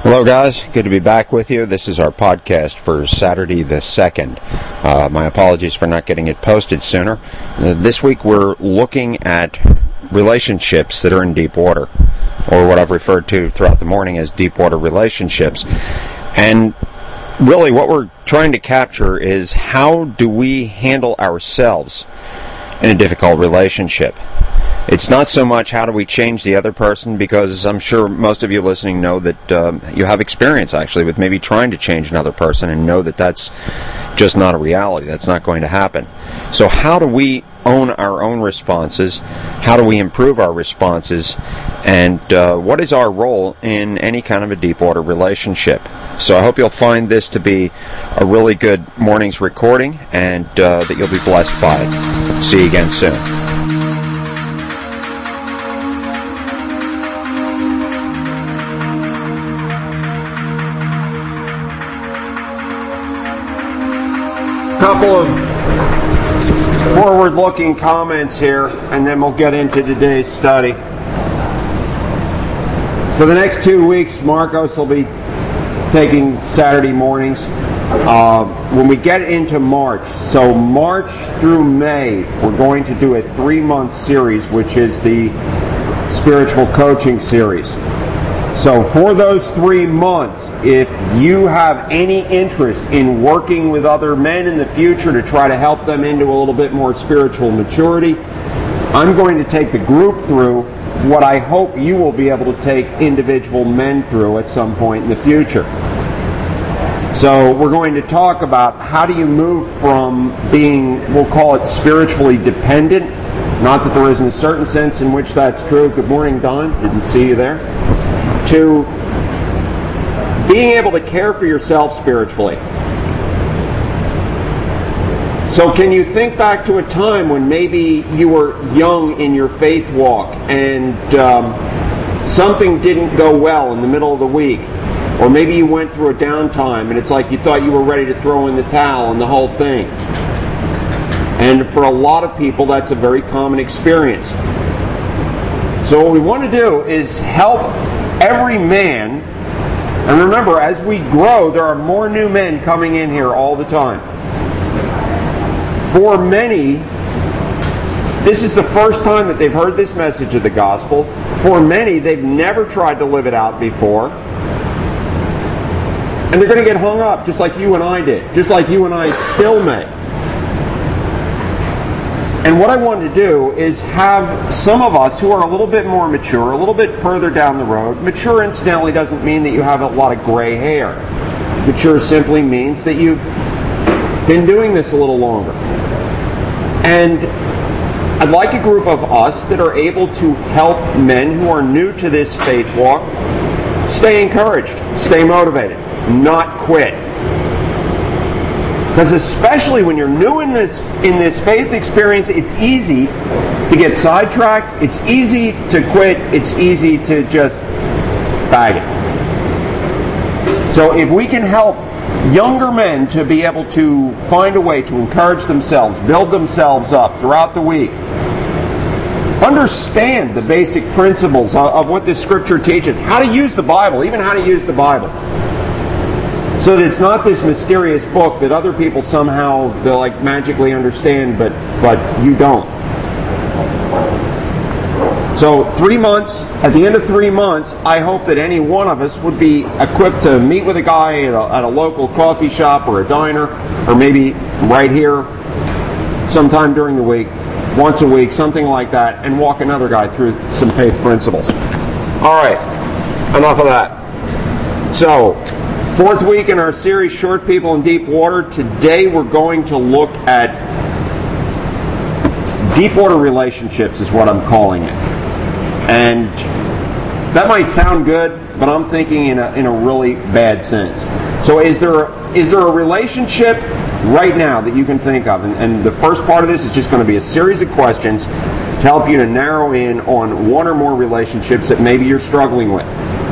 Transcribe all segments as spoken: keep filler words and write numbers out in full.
Hello guys, good to be back with you. This is our podcast for Saturday the second. Uh, my apologies for not getting it posted sooner. Uh, this week we're looking at relationships that are in deep water, or what I've referred to throughout the morning as deep water relationships. And really what we're trying to capture is how do we handle ourselves in a difficult relationship. It's not so much how do we change the other person, because I'm sure most of you listening know that um, you have experience actually with maybe trying to change another person and know that that's just not a reality. That's not going to happen. So how do we own our own responses? How do we improve our responses? And uh, what is our role in any kind of a deep water relationship? So I hope you'll find this to be a really good morning's recording, and uh, that you'll be blessed by it. See you again soon. Couple of forward-looking comments here, and then we'll get into today's study. For the next two weeks, Marcos will be taking Saturday mornings. Uh, when we get into March, so March through May, we're going to do a three-month series, which is the Spiritual Coaching Series. So for those three months, if you have any interest in working with other men in the future to try to help them into a little bit more spiritual maturity, I'm going to take the group through what I hope you will be able to take individual men through at some point in the future. So we're going to talk about how do you move from being, we'll call it spiritually dependent, not that there isn't a certain sense in which that's true. Good morning, Don. Didn't see you there. To being able to care for yourself spiritually. So can you think back to a time when maybe you were young in your faith walk and um, something didn't go well in the middle of the week, or maybe you went through a downtime and it's like you thought you were ready to throw in the towel and the whole thing. And for a lot of people that's a very common experience. So what we want to do is help every man, and remember, as we grow, there are more new men coming in here all the time. For many, this is the first time that they've heard this message of the gospel. For many, they've never tried to live it out before. And they're going to get hung up just like you and I did, just like you and I still may. And what I wanted to do is have some of us who are a little bit more mature, a little bit further down the road. Mature, incidentally, doesn't mean that you have a lot of gray hair. Mature simply means that you've been doing this a little longer. And I'd like a group of us that are able to help men who are new to this faith walk stay encouraged, stay motivated, not quit. Because especially when you're new in this in this faith experience, it's easy to get sidetracked, it's easy to quit, it's easy to just bag it. So if we can help younger men to be able to find a way to encourage themselves, build themselves up throughout the week, understand the basic principles of, of what this scripture teaches, how to use the Bible, even how to use the Bible. So that it's not this mysterious book that other people somehow they'll like magically understand, but but you don't. So three months, at the end of three months, I hope that any one of us would be equipped to meet with a guy at a, at a local coffee shop or a diner, or maybe right here sometime during the week, once a week, something like that, and walk another guy through some faith principles. All right, enough of that. So, fourth week in our series, Short People in Deep Water. Today we're going to look at deep water relationships is what I'm calling it. And that might sound good, but I'm thinking in a, in a really bad sense. So is there, is there a relationship right now that you can think of? And, and the first part of this is just going to be a series of questions to help you to narrow in on one or more relationships that maybe you're struggling with.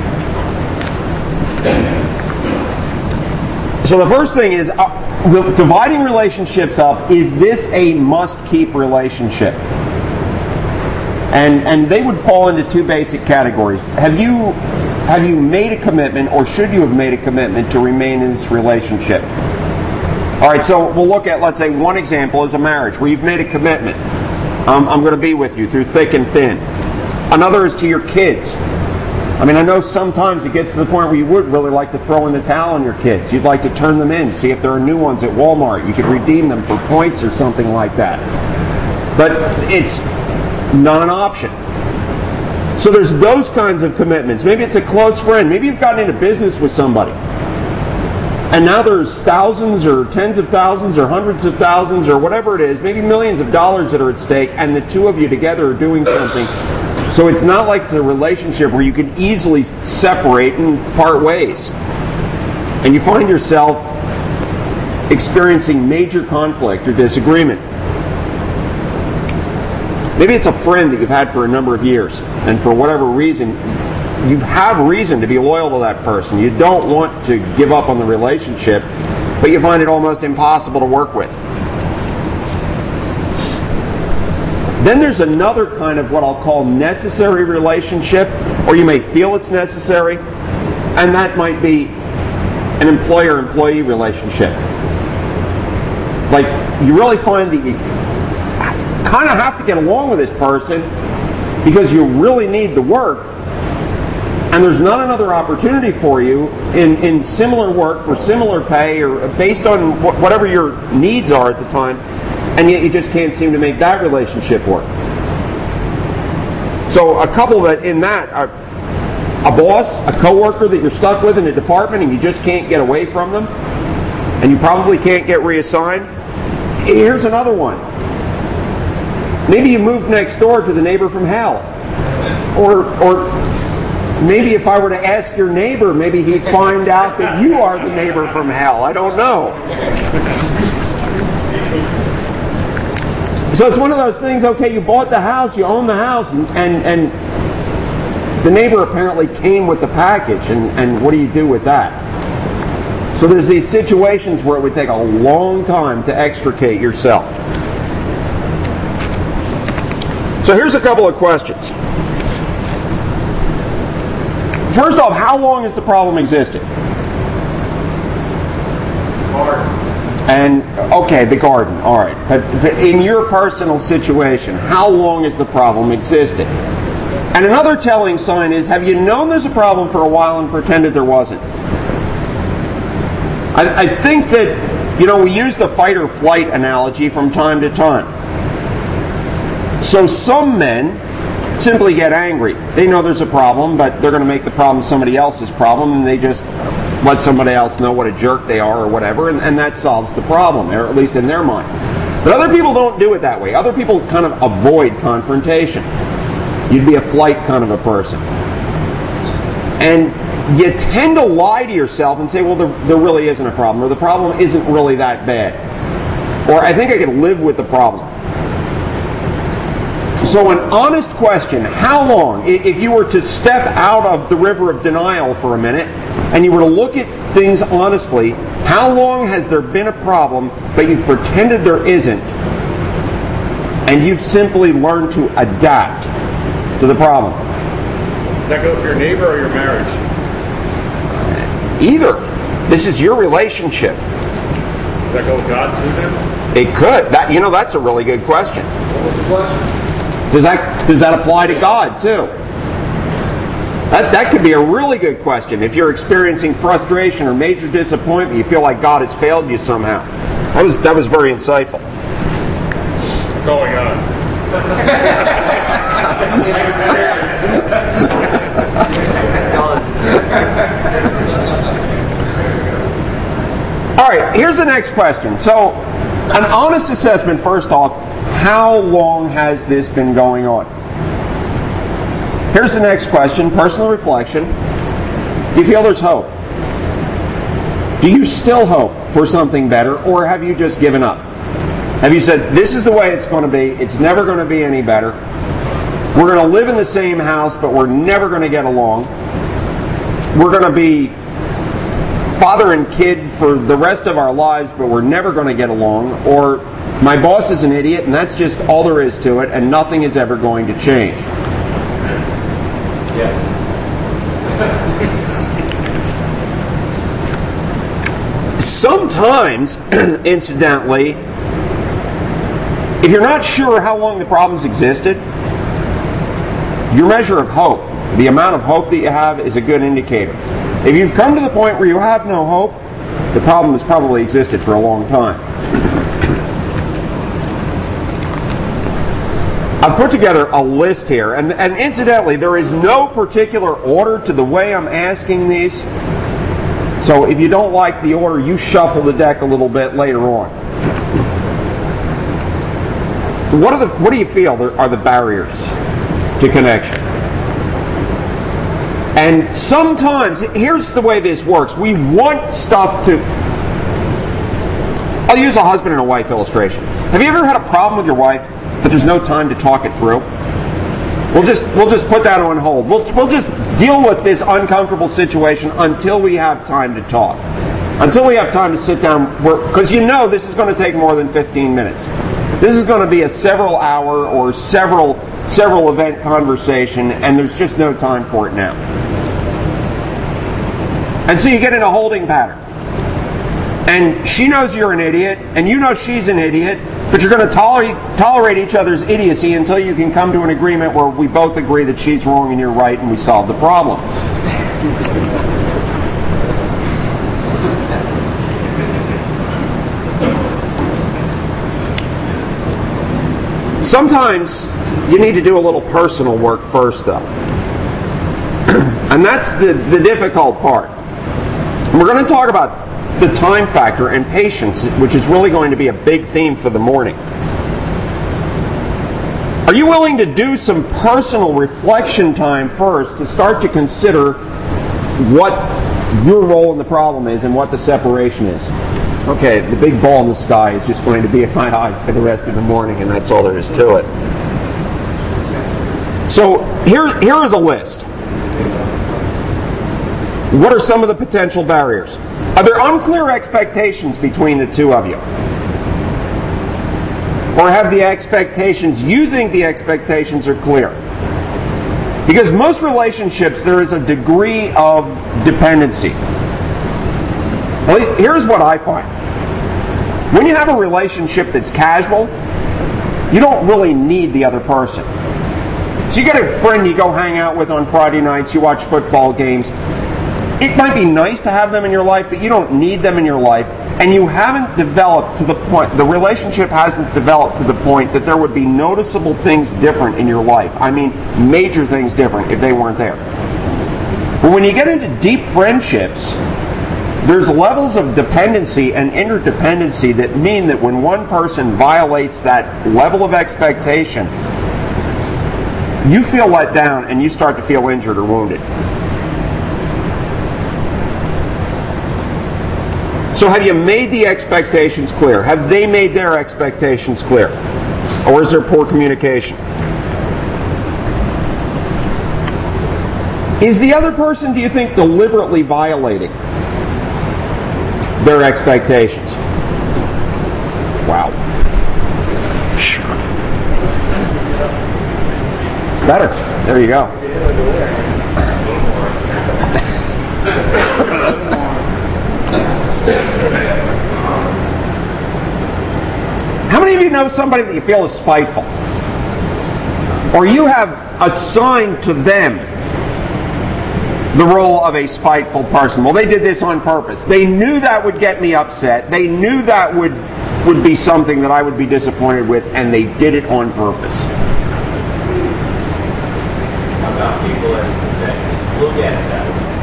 So the first thing is, uh, dividing relationships up, is this a must-keep relationship? And and they would fall into two basic categories. Have you have you made a commitment, or should you have made a commitment to remain in this relationship? All right, so we'll look at, let's say, one example is a marriage where you've made a commitment. Um, I'm going to be with you through thick and thin. Another is to your kids. I mean, I know sometimes it gets to the point where you would really like to throw in the towel on your kids. You'd like to turn them in, see if there are new ones at Walmart. You could redeem them for points or something like that. But it's not an option. So there's those kinds of commitments. Maybe it's a close friend. Maybe you've gotten into business with somebody. And now there's thousands or tens of thousands or hundreds of thousands or whatever it is, maybe millions of dollars that are at stake, and the two of you together are doing something. So it's not like it's a relationship where you can easily separate and part ways. And you find yourself experiencing major conflict or disagreement. Maybe it's a friend that you've had for a number of years, and for whatever reason, you have reason to be loyal to that person. You don't want to give up on the relationship, but you find it almost impossible to work with. Then there's another kind of what I'll call necessary relationship, or you may feel it's necessary, and that might be an employer-employee relationship. Like, you really find that you kind of have to get along with this person because you really need the work, and there's not another opportunity for you in, in similar work for similar pay or based on wh- whatever your needs are at the time, and yet you just can't seem to make that relationship work. So a couple that in that are a boss, a coworker that you're stuck with in a department and you just can't get away from them, and you probably can't get reassigned. Here's another one. Maybe you moved next door to the neighbor from hell. Or, or maybe if I were to ask your neighbor, maybe he'd find out that you are the neighbor from hell. I don't know. So it's one of those things, okay, you bought the house, you own the house, and, and, and the neighbor apparently came with the package, and, and what do you do with that? So there's these situations where it would take a long time to extricate yourself. So here's a couple of questions. First off, how long has the problem existed? And, okay, the garden, all right. But, but in your personal situation, how long has the problem existed? And another telling sign is, have you known there's a problem for a while and pretended there wasn't? I, I think that, you know, we use the fight or flight analogy from time to time. So some men simply get angry. They know there's a problem, but they're going to make the problem somebody else's problem, and they just let somebody else know what a jerk they are or whatever, and, and that solves the problem, or at least in their mind. But other people don't do it that way. Other people kind of avoid confrontation. You'd be a flight kind of a person. And you tend to lie to yourself and say, well, there, there really isn't a problem, or the problem isn't really that bad. Or I think I can live with the problem. So an honest question, how long, if you were to step out of the river of denial for a minute, and you were to look at things honestly, how long has there been a problem, but you've pretended there isn't, and you've simply learned to adapt to the problem? Does that go for your neighbor or your marriage? Either. This is your relationship. Does that go with God too then? It could. That, you know, that's a really good question. What was the question? Does that, does that apply to God too? That, that could be a really good question. If you're experiencing frustration or major disappointment, you feel like God has failed you somehow. That was, that was very insightful. That's all I got. All right, here's the next question. So, an honest assessment, first off, how long has this been going on? Here's the next question, personal reflection. Do you feel there's hope? Do you still hope for something better, or have you just given up? Have you said, this is the way it's going to be, it's never going to be any better, we're going to live in the same house, but we're never going to get along, we're going to be father and kid for the rest of our lives, but we're never going to get along, or my boss is an idiot, and that's just all there is to it, and nothing is ever going to change? Yes. Sometimes, incidentally, if you're not sure how long the problem's existed, your measure of hope, the amount of hope that you have, is a good indicator. If you've come to the point where you have no hope, the problem has probably existed for a long time. I've put together a list here, and, and incidentally, there is no particular order to the way I'm asking these. So if you don't like the order, you shuffle the deck a little bit later on. What are the what do you feel are the barriers to connection? And sometimes, here's the way this works. We want stuff to... I'll use a husband and a wife illustration. Have you ever had a problem with your wife, but there's no time to talk it through? We'll just we'll just put that on hold. We'll we'll just deal with this uncomfortable situation until we have time to talk. Until we have time to sit down, because you know this is going to take more than fifteen minutes. This is going to be a several hour or several several event conversation, and there's just no time for it now. And so you get in a holding pattern. And she knows you're an idiot, and you know she's an idiot, but you're going to tolerate, tolerate each other's idiocy until you can come to an agreement where we both agree that she's wrong and you're right, and we solve the problem. Sometimes you need to do a little personal work first, though. And that's the, the difficult part. And we're going to talk about the time factor and patience, which is really going to be a big theme for the morning. Are you willing to do some personal reflection time first to start to consider what your role in the problem is and what the separation is? Okay, the big ball in the sky is just going to be in my eyes for the rest of the morning, and that's all there is to it. So here, here is a list. What are some of the potential barriers? Are there unclear expectations between the two of you? Or have the expectations, you think the expectations are clear? Because most relationships, there is a degree of dependency. At least, here's what I find. When you have a relationship that's casual, you don't really need the other person. So you get a friend you go hang out with on Friday nights, you watch football games. It might be nice to have them in your life, but you don't need them in your life, and you haven't developed to the point, the relationship hasn't developed to the point that there would be noticeable things different in your life. I mean, major things different if they weren't there. But when you get into deep friendships, there's levels of dependency and interdependency that mean that when one person violates that level of expectation, you feel let down and you start to feel injured or wounded. So have you made the expectations clear? Have they made their expectations clear? Or is there poor communication? Is the other person, do you think, deliberately violating their expectations? Wow. It's better. There you go. How many of you know somebody that you feel is spiteful? Or you have assigned to them the role of a spiteful person. Well, they did this on purpose. They knew that would get me upset. They knew that would, would be something that I would be disappointed with, and they did it on purpose. How about people that look at it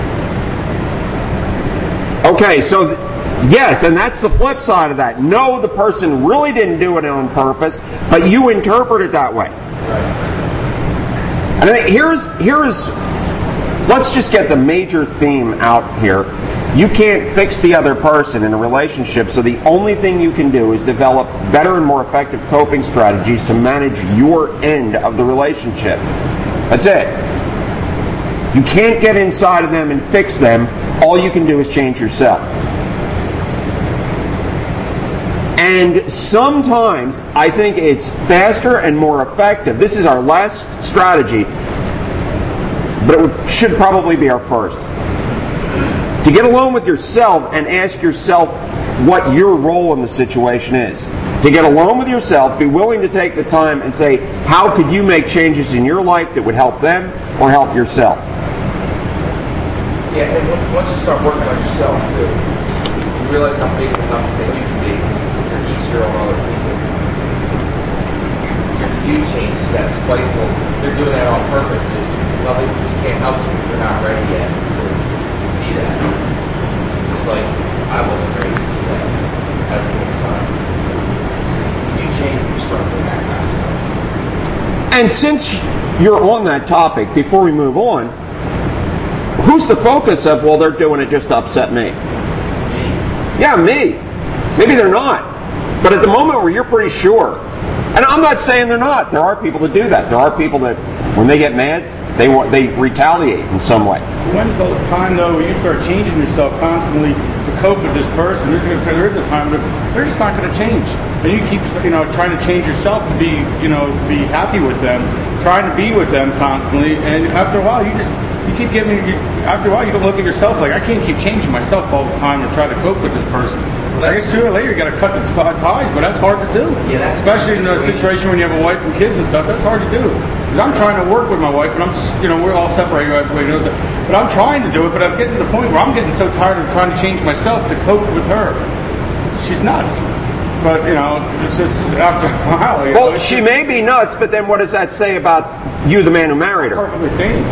that way? Okay, so th- yes, and that's the flip side of that. No, the person really didn't do it on purpose, but you interpret it that way. And I think here's here's let's just get the major theme out here. You can't fix the other person in a relationship, so the only thing you can do is develop better and more effective coping strategies to manage your end of the relationship. That's it. You can't get inside of them and fix them. All you can do is change yourself. And sometimes I think it's faster and more effective. This is our last strategy, but it would, should probably be our first. To get alone with yourself and ask yourself what your role in the situation is. To get alone with yourself, be willing to take the time and say, how could you make changes in your life that would help them or help yourself? Yeah, and once you start working on yourself too, you realize how big of a help that you can be. You're easier on other people. Your few changes, that spiteful, they're doing that on purpose. Is, well, they just can't help you because they're not ready yet to, to see that. Just like I wasn't ready to see that at a point in time. You change when you start doing that kind of stuff. And since you're on that topic, before we move on, who's the focus of, well, they're doing it just to upset me? Me. Yeah, me. Maybe they're not. But at the moment where you're pretty sure, and I'm not saying they're not. There are people that do that. There are people that, when they get mad, they want they retaliate in some way. When's the time, though, where you start changing yourself constantly to cope with this person? There's a, there is a time that they're just not going to change. And you keep, you know, trying to change yourself to be, you know, to be happy with them, trying to be with them constantly, and after a while, you just, you keep giving, you, after a while, you don't look at yourself like, I can't keep changing myself all the time or try to cope with this person. I guess sooner or later you got to cut the ties, but that's hard to do. Yeah, that's especially in a situation when you have a wife and kids and stuff. That's hard to do. Because I'm trying to work with my wife, and I'm, you know, we're all separated. Everybody knows that. But I'm trying to do it. But I'm getting to the point where I'm getting so tired of trying to change myself to cope with her. She's nuts. But you know, it's just after a while. You Well, know, she just, may be nuts, but then what does that say about you, the man who married her? perfectly sane.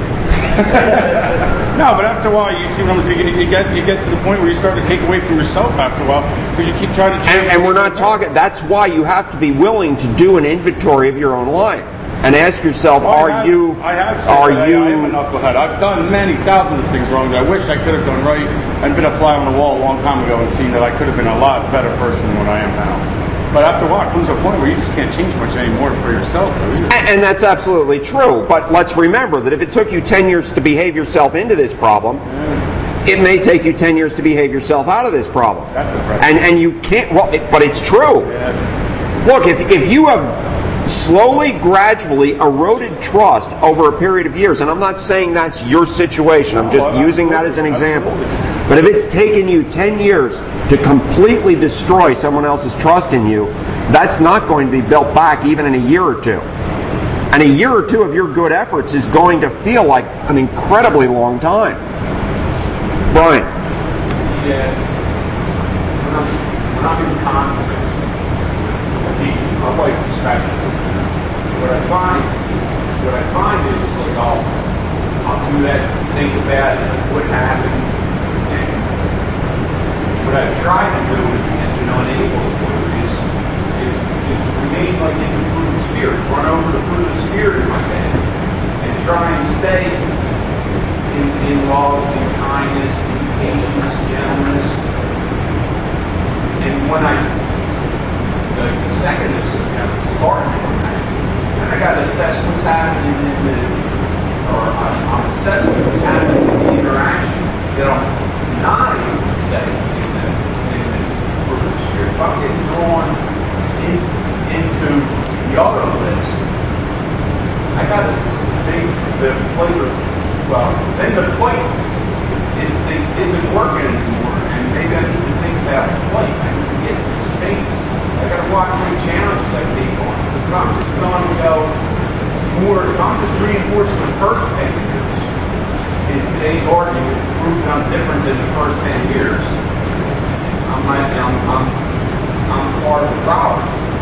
No, but after a while, you see what I'm saying. You get you get to the point where you start to take away from yourself after a while because you keep trying to change. And, and we're not talking. That's why you have to be willing to do an inventory of your own life and ask yourself: Well, I Are have, you? I have said Are that you? I, I am a knucklehead. I've done many thousands of things wrong that I wish I could have done right and been a fly on the wall a long time ago and seen that I could have been a lot better person than what I am now. But after a while, it comes to a point where you just can't change much anymore for yourself. And, and that's absolutely true. But let's remember that if it took you ten years to behave yourself into this problem, yeah. it may take you ten years to behave yourself out of this problem. That's right. And and you can't. Well, it, but it's true. Yeah. Look, if if you have slowly, gradually eroded trust over a period of years, and I'm not saying that's your situation. I'm just oh, using that as an example. Absolutely. But if it's taken you ten years to completely destroy someone else's trust in you, that's not going to be built back even in a year or two. And a year or two of your good efforts is going to feel like an incredibly long time. Brian. Yeah. When I'm, when I'm in conflict with people, my wife especially, what I find, what I find is like I'll, I'll do that, think about it, like what happened. What I've tried to do, and you know, enable to do is, is, is remain like in the fruit of the Spirit, run over the fruit of the Spirit in my head, and try and stay in, in love, in kindness, in patience, gentleness. And when I, the, the second is you know, starting from that, then I got to assess what's happening in the, or I'm, I'm assessing what's happening in the interaction that I'm not able to stay. If I'm getting drawn in, into the other list, I got to think the flavor. Well, then the plate instinct isn't working anymore, and maybe I need to think about the plate. I need to get some space. I got to watch my challenges I take on. If I'm just going to go more, if I'm just reinforcing the first ten years in today's argument, proving I'm different than the first ten years. I'm like, I'm, I'm, I'm part of the problem.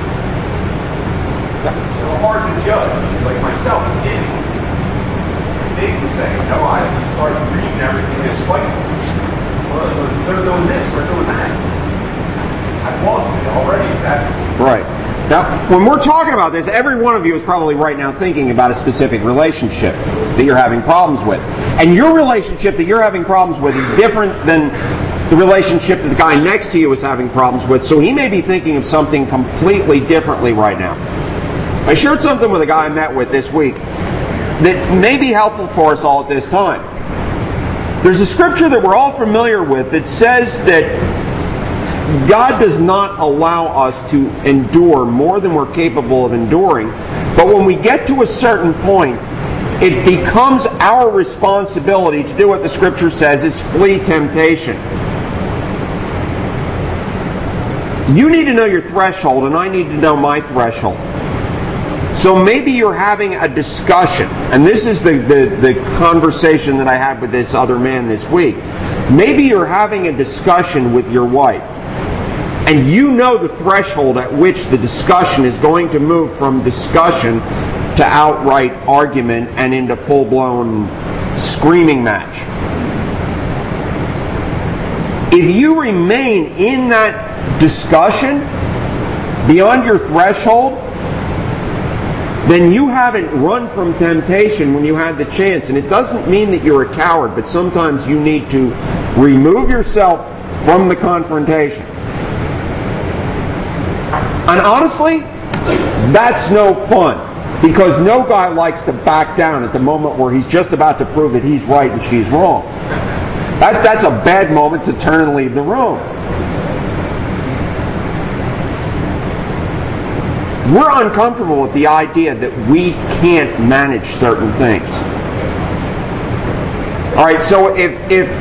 So hard to judge, like myself, beginning. They would say, no, I started reading everything as spiteful. Well, they're doing this, they're doing that. I've lost it already. That. Right. Now, when we're talking about this, every one of you is probably right now thinking about a specific relationship that you're having problems with. And your relationship that you're having problems with is different than the relationship that the guy next to you is having problems with, so he may be thinking of something completely differently right now. I shared something with a guy I met with this week that may be helpful for us all at this time. There's a scripture that we're all familiar with that says that God does not allow us to endure more than we're capable of enduring, but when we get to a certain point, it becomes our responsibility to do what the scripture says is flee temptation. You need to know your threshold, and I need to know my threshold. So maybe you're having a discussion, and this is the, the, the conversation that I had with this other man this week. Maybe you're having a discussion with your wife, and you know the threshold at which the discussion is going to move from discussion to outright argument and into full-blown screaming match. If you remain in that discussion beyond your threshold, then you haven't run from temptation when you had the chance. And it doesn't mean that you're a coward, but sometimes you need to remove yourself from the confrontation. And honestly, that's no fun, because no guy likes to back down at the moment where he's just about to prove that he's right and she's wrong. That, that's a bad moment to turn and leave the room. We're uncomfortable with the idea that we can't manage certain things. All right, so if, if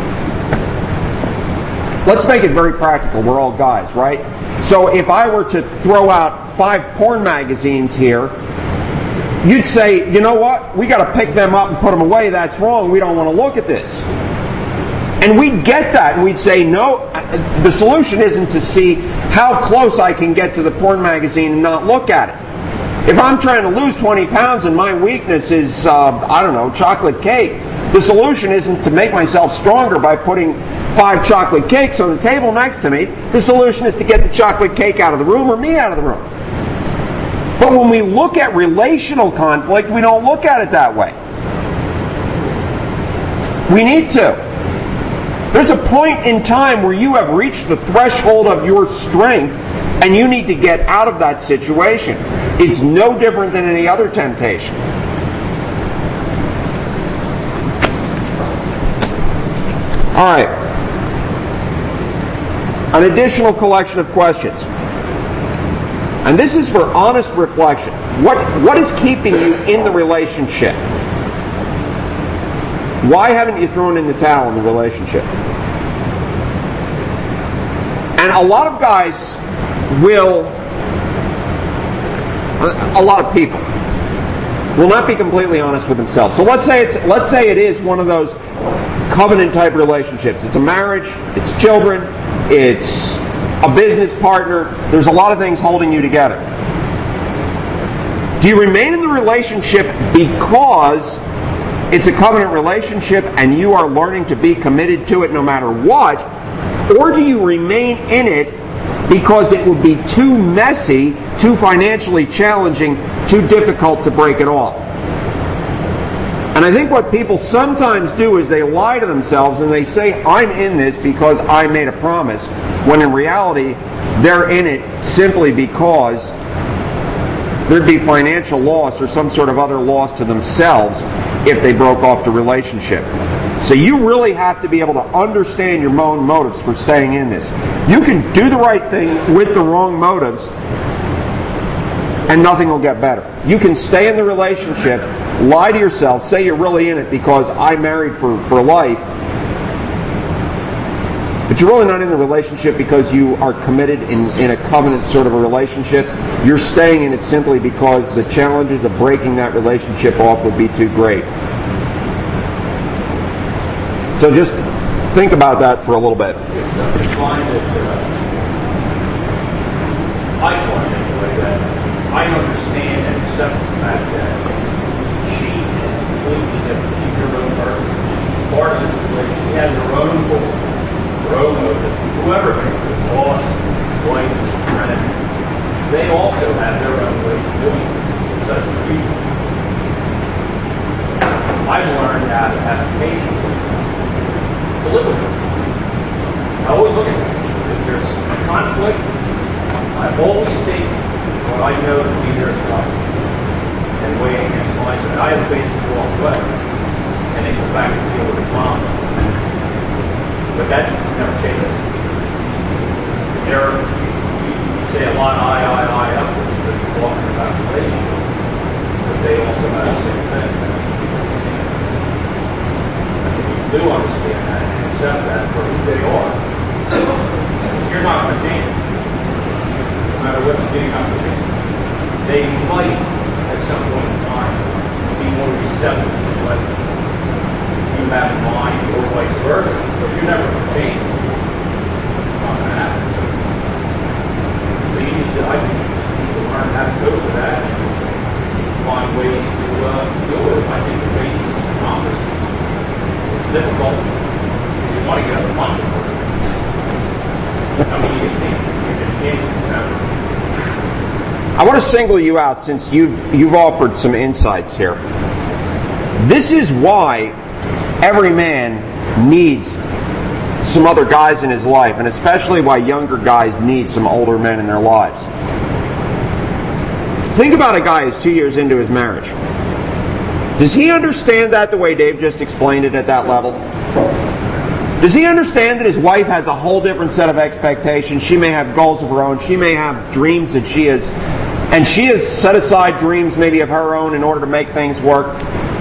let's make it very practical. We're all guys, right? So if I were to throw out five porn magazines here, you'd say, you know what? We got to pick them up and put them away. That's wrong. We don't want to look at this. And we'd get that, and we'd say, no, the solution isn't to see how close I can get to the porn magazine and not look at it. If I'm trying to lose twenty pounds and my weakness is, uh, I don't know, chocolate cake, the solution isn't to make myself stronger by putting five chocolate cakes on the table next to me. The solution is to get the chocolate cake out of the room or me out of the room. But when we look at relational conflict, we don't look at it that way. We need to. There's a point in time where you have reached the threshold of your strength and you need to get out of that situation. It's no different than any other temptation. All right. An additional collection of questions. And this is for honest reflection. What, what is keeping you in the relationship? Why haven't you thrown in the towel in the relationship? And a lot of guys will, a lot of people, will not be completely honest with themselves. So let's say it's, let's say it is one of those covenant type relationships. It's a marriage, it's children, it's a business partner. There's a lot of things holding you together. Do you remain in the relationship because it's a covenant relationship and you are learning to be committed to it no matter what? Or do you remain in it because it would be too messy, too financially challenging, too difficult to break it off? And I think what people sometimes do is they lie to themselves and they say, I'm in this because I made a promise, when in reality, they're in it simply because there'd be financial loss or some sort of other loss to themselves if they broke off the relationship. So you really have to be able to understand your own motives for staying in this. You can do the right thing with the wrong motives and nothing will get better. You can stay in the relationship, lie to yourself, say you're really in it because I married for, for life, but you're really not in the relationship because you are committed in, in a covenant sort of a relationship. You're staying in it simply because the challenges of breaking that relationship off would be too great. So just think about that for a little bit. I find that, uh, I find anyway, that I understand and accept the fact that she is completely different. She's her own person. She's part of this relationship. She has her own goal, her own motive. Whoever it is, boss, wife, friend, they also have their own way of doing it, such as we do. I've learned how to have patience to live with it. I always look at it. If there's a conflict, I always take what I know to be their side and weigh against my side. I have patience to walk away and then go back and deal with the problem. But that never changes. There, you say a lot, I, I, I, up with you're talking about relationship, but they also have the same thing. Do understand that and accept that for who they are. You're not going to change it. matter what's getting up to, they might, at some point in time, be more receptive to what you have in mind, or vice versa. But you're never going to change. It's not going to happen. So you need to, I think you just need to learn how to cope with that and find ways to uh, deal with it. I think the way you accomplish it, it's difficult because you want to get up and punch it. I mean, you just can't. You just can't. I want to single you out since you've, you've offered some insights here. This is why every man needs some other guys in his life, and especially why younger guys need some older men in their lives. Think about a guy who's two years into his marriage. Does he understand that the way Dave just explained it at that level? Does he understand that his wife has a whole different set of expectations? She may have goals of her own. She may have dreams that she has, and she has set aside dreams maybe of her own in order to make things work.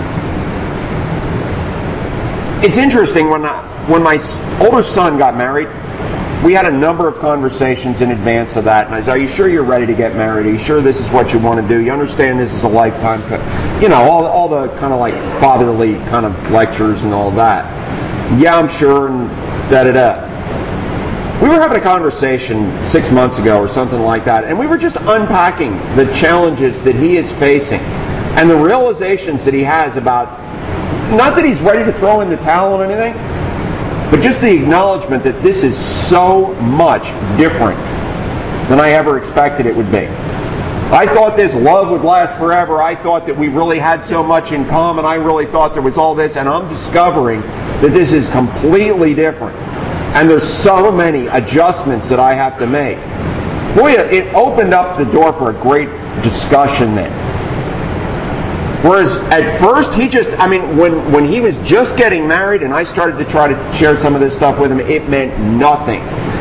It's interesting, when I, when my older son got married, we had a number of conversations in advance of that. And I said, are you sure you're ready to get married? Are you sure this is what you want to do? You understand this is a lifetime, co-? you know, all, all the kind of like fatherly kind of lectures and all that. Yeah, I'm sure, and da-da-da. We were having a conversation six months ago or something like that, and we were just unpacking the challenges that he is facing and the realizations that he has about, not that he's ready to throw in the towel on anything, but just the acknowledgement that this is so much different than I ever expected it would be. I thought this love would last forever. I thought that we really had so much in common. I really thought there was all this, and I'm discovering that this is completely different. And there's so many adjustments that I have to make. Boy, it opened up the door for a great discussion then. Whereas at first, he just, I mean, when, when he was just getting married and I started to try to share some of this stuff with him, it meant nothing.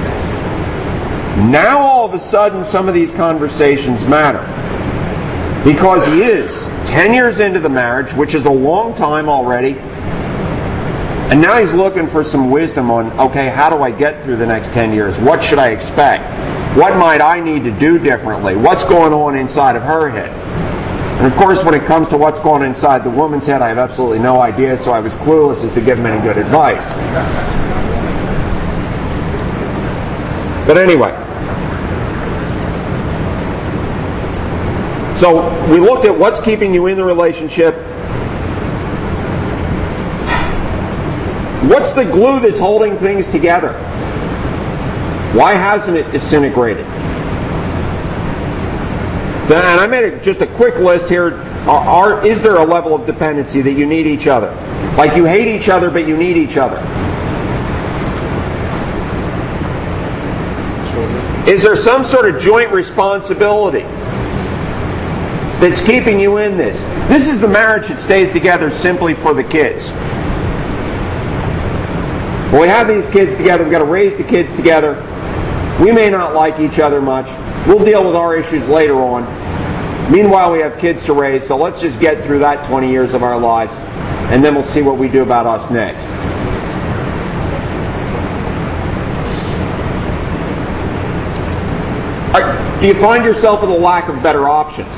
Now all of a sudden, some of these conversations matter. Because he is ten years into the marriage, which is a long time already. And now he's looking for some wisdom on, okay, how do I get through the next ten years? What should I expect? What might I need to do differently? What's going on inside of her head? And of course, when it comes to what's going on inside the woman's head, I have absolutely no idea, so I was clueless as to give him any good advice. But anyway, so we looked at what's keeping you in the relationship. What's the glue that's holding things together? Why hasn't it disintegrated? So, and I made a, just a quick list here. Are, are, is there a level of dependency that you need each other? Like you hate each other, but you need each other. Is there some sort of joint responsibility that's keeping you in this? This is the marriage that stays together simply for the kids. When we have these kids together, we've got to raise the kids together. We may not like each other much. We'll deal with our issues later on. Meanwhile, we have kids to raise, so let's just get through that twenty years of our lives, and then we'll see what we do about us next. Are, do you find yourself with a lack of better options?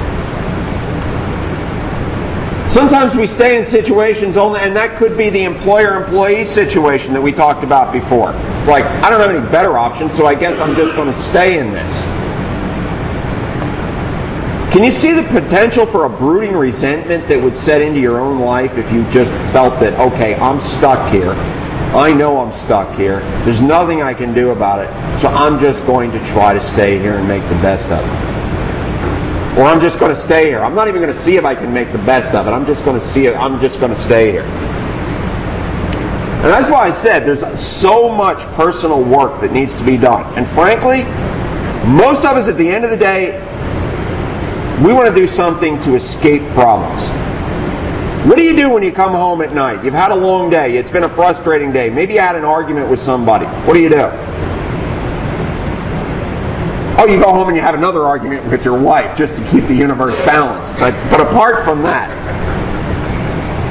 Sometimes we stay in situations only, and that could be the employer-employee situation that we talked about before. It's like, I don't have any better options, so I guess I'm just going to stay in this. Can you see the potential for a brooding resentment that would set into your own life if you just felt that, okay, I'm stuck here. I know I'm stuck here. There's nothing I can do about it, so I'm just going to try to stay here and make the best of it. Or I'm just going to stay here. I'm not even going to see if I can make the best of it. I'm just going to see it. I'm just going to stay here. And that's why I said there's so much personal work that needs to be done. And frankly, most of us at the end of the day, we want to do something to escape problems. What do you do when you come home at night? You've had a long day. It's been a frustrating day. Maybe you had an argument with somebody. What do you do? Oh, you go home and you have another argument with your wife just to keep the universe balanced. But, but apart from that,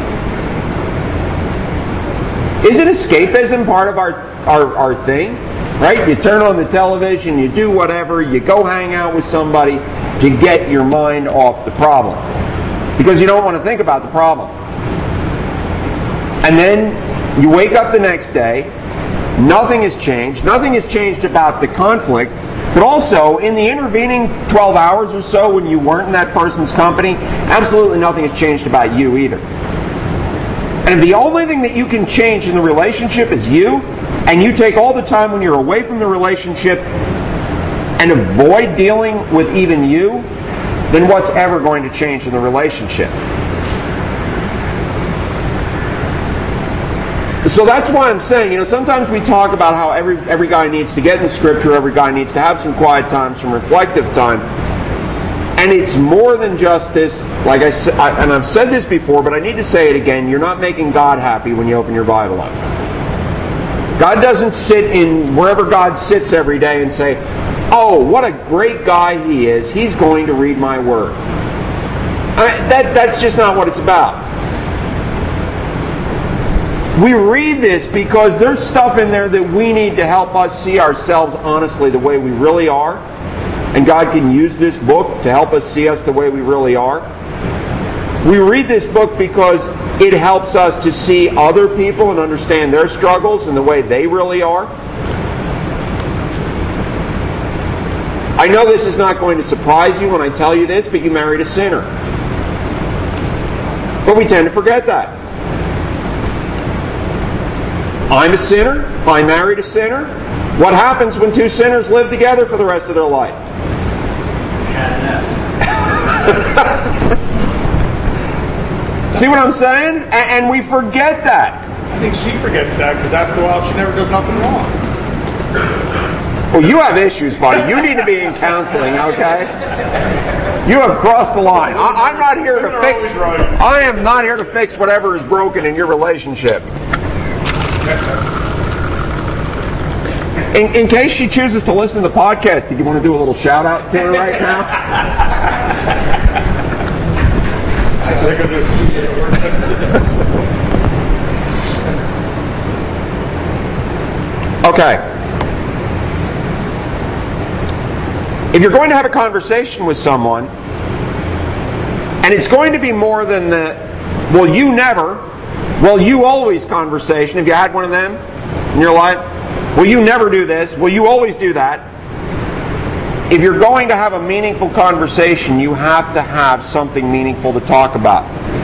isn't escapism part of our, our, our thing? Right? You turn on the television, you do whatever, you go hang out with somebody to get your mind off the problem. Because you don't want to think about the problem. And then you wake up the next day, nothing has changed. Nothing has changed about the conflict. But also, in the intervening twelve hours or so when you weren't in that person's company, absolutely nothing has changed about you either. And if the only thing that you can change in the relationship is you, and you take all the time when you're away from the relationship and avoid dealing with even you, then what's ever going to change in the relationship? So that's why I'm saying, you know, sometimes we talk about how every every guy needs to get in the Scripture, every guy needs to have some quiet time, some reflective time. And it's more than just this, like I said, and I've said this before, but I need to say it again, you're not making God happy when you open your Bible up. God doesn't sit in wherever God sits every day and say, oh, what a great guy he is, he's going to read my word. I mean, that, that's just not what it's about. We read this because there's stuff in there that we need to help us see ourselves honestly the way we really are. And God can use this book to help us see us the way we really are. We read this book because it helps us to see other people and understand their struggles and the way they really are. I know this is not going to surprise you when I tell you this, but you married a sinner. But we tend to forget that. I'm a sinner. I married a sinner. What happens when two sinners live together for the rest of their life? See what I'm saying? And, and we forget that. I think she forgets that because after a while she never does nothing wrong. Well, you have issues, buddy. You need to be in counseling, okay? You have crossed the line. I, I'm not here to fix. I am not here to fix whatever is broken in your relationship. In, in case she chooses to listen to the podcast, do you want to do a little shout out to her right now? Okay. If you're going to have a conversation with someone, and it's going to be more than the, well, you never, well, you always conversation. Have you had one of them in your life? Will you never do this? Will you always do that? If you're going to have a meaningful conversation, you have to have something meaningful to talk about.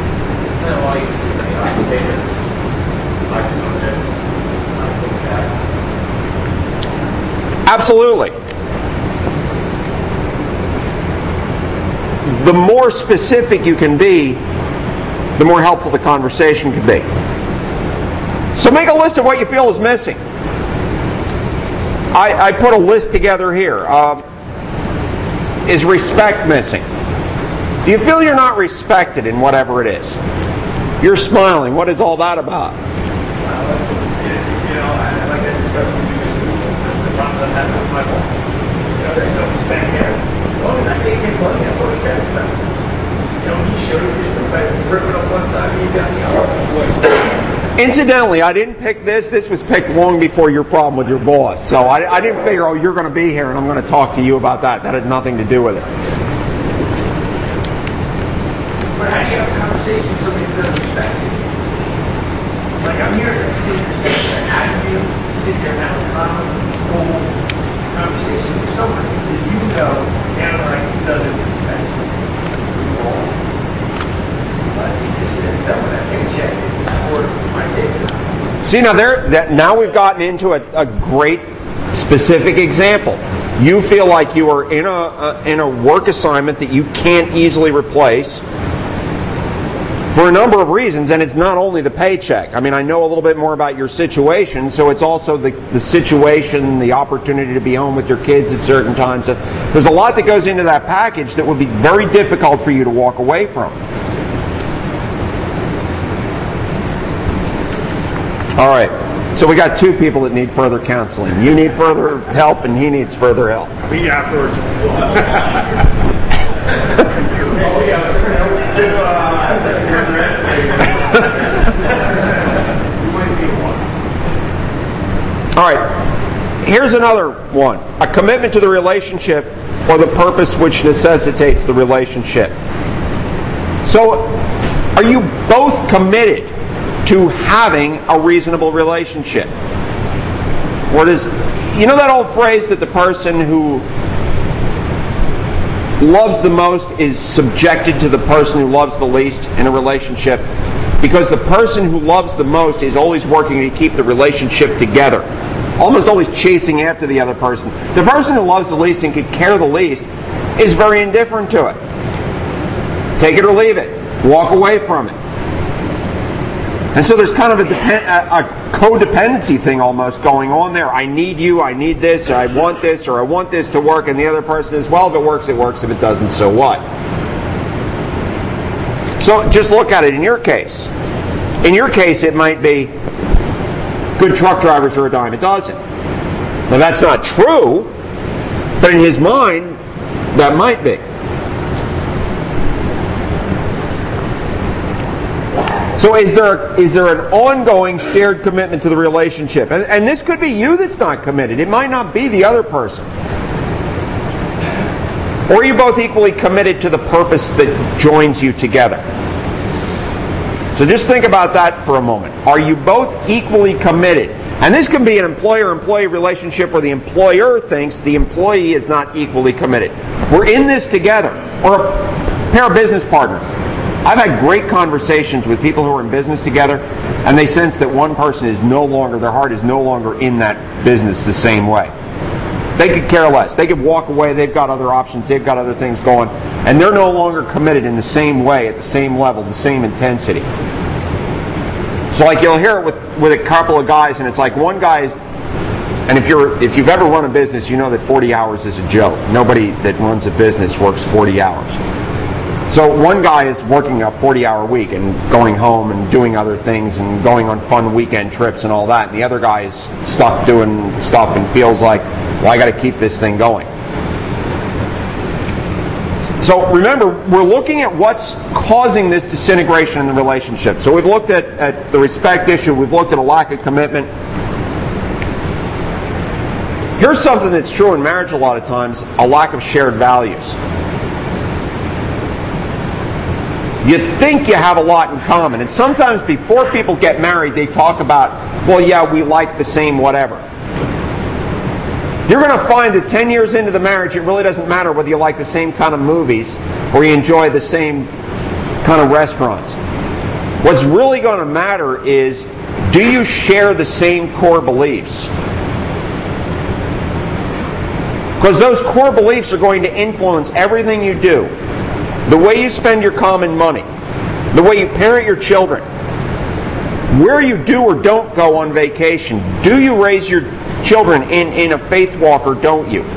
Absolutely. The more specific you can be, the more helpful the conversation can be. So make a list of what you feel is missing. I, I put a list together here. Uh, is respect missing? Do you feel you're not respected in whatever it is? You're smiling. What is all that about? You know, I like that discussion the problem that I had with my wife. You know, there's no respect there. As long as I take him money, that's all he cares about. You know, he showed you disrespect, ripping up one side, and you got the other. Incidentally, I didn't pick this. This was picked long before your problem with your boss. So I, I didn't figure, oh, you're going to be here and I'm going to talk to you about that. That had nothing to do with it. But how do you have a conversation with somebody that doesn't respect you? Like, I'm here to sit there and how do you sit there and have a common, whole conversation with someone that you know downright doesn't respect you? Well, that's easy to sit and done with that paycheck is to support my kids. See, now there, that now we've gotten into a, a great specific example. You feel like you are in a, a in a work assignment that you can't easily replace for a number of reasons, and it's not only the paycheck. I mean, I know a little bit more about your situation, so it's also the, the situation, the opportunity to be home with your kids at certain times. So there's a lot that goes into that package that would be very difficult for you to walk away from. All right, so we got two people that need further counseling. You need further help, and he needs further help. Me afterwards. All right. Here's another one. A commitment to the relationship or the purpose which necessitates the relationship. So, are you both committed to having a reasonable relationship? Or does, you know that old phrase that the person who loves the most is subjected to the person who loves the least in a relationship? Because the person who loves the most is always working to keep the relationship together, almost always chasing after the other person. The person who loves the least and could care the least is very indifferent to it. Take it or leave it. Walk away from it. And so there's kind of a, depend, a, a codependency thing almost going on there. I need you, I need this, or I want this, or I want this to work, and the other person is, well, if it works, it works. If it doesn't, so what? So just look at it in your case. In your case, it might be good truck drivers are a dime a dozen. Now that's not true, but in his mind, that might be. So is there is there an ongoing shared commitment to the relationship? And, and this could be you that's not committed. It might not be the other person. Or are you both equally committed to the purpose that joins you together? So just think about that for a moment. Are you both equally committed? And this can be an employer-employee relationship where the employer thinks the employee is not equally committed. We're in this together. Or a pair of business partners. I've had great conversations with people who are in business together, and they sense that one person is no longer, their heart is no longer in that business the same way. They could care less. They could walk away. They've got other options. They've got other things going. And they're no longer committed in the same way, at the same level, the same intensity. So like you'll hear it with, with a couple of guys, and it's like one guy is, and if you're if you've ever run a business, you know that forty hours is a joke. Nobody that runs a business works forty hours. So one guy is working a forty-hour week and going home and doing other things and going on fun weekend trips and all that. And the other guy is stuck doing stuff and feels like, well, I got to keep this thing going. So remember, we're looking at what's causing this disintegration in the relationship. So we've looked at, at the respect issue. We've looked at a lack of commitment. Here's something that's true in marriage a lot of times, a lack of shared values. You think you have a lot in common. And sometimes before people get married, they talk about, well, yeah, we like the same whatever. You're going to find that ten years into the marriage, it really doesn't matter whether you like the same kind of movies or you enjoy the same kind of restaurants. What's really going to matter is, do you share the same core beliefs? Because those core beliefs are going to influence everything you do. The way you spend your common money, the way you parent your children, where you do or don't go on vacation, do you raise your children in, in a faith walk or don't you?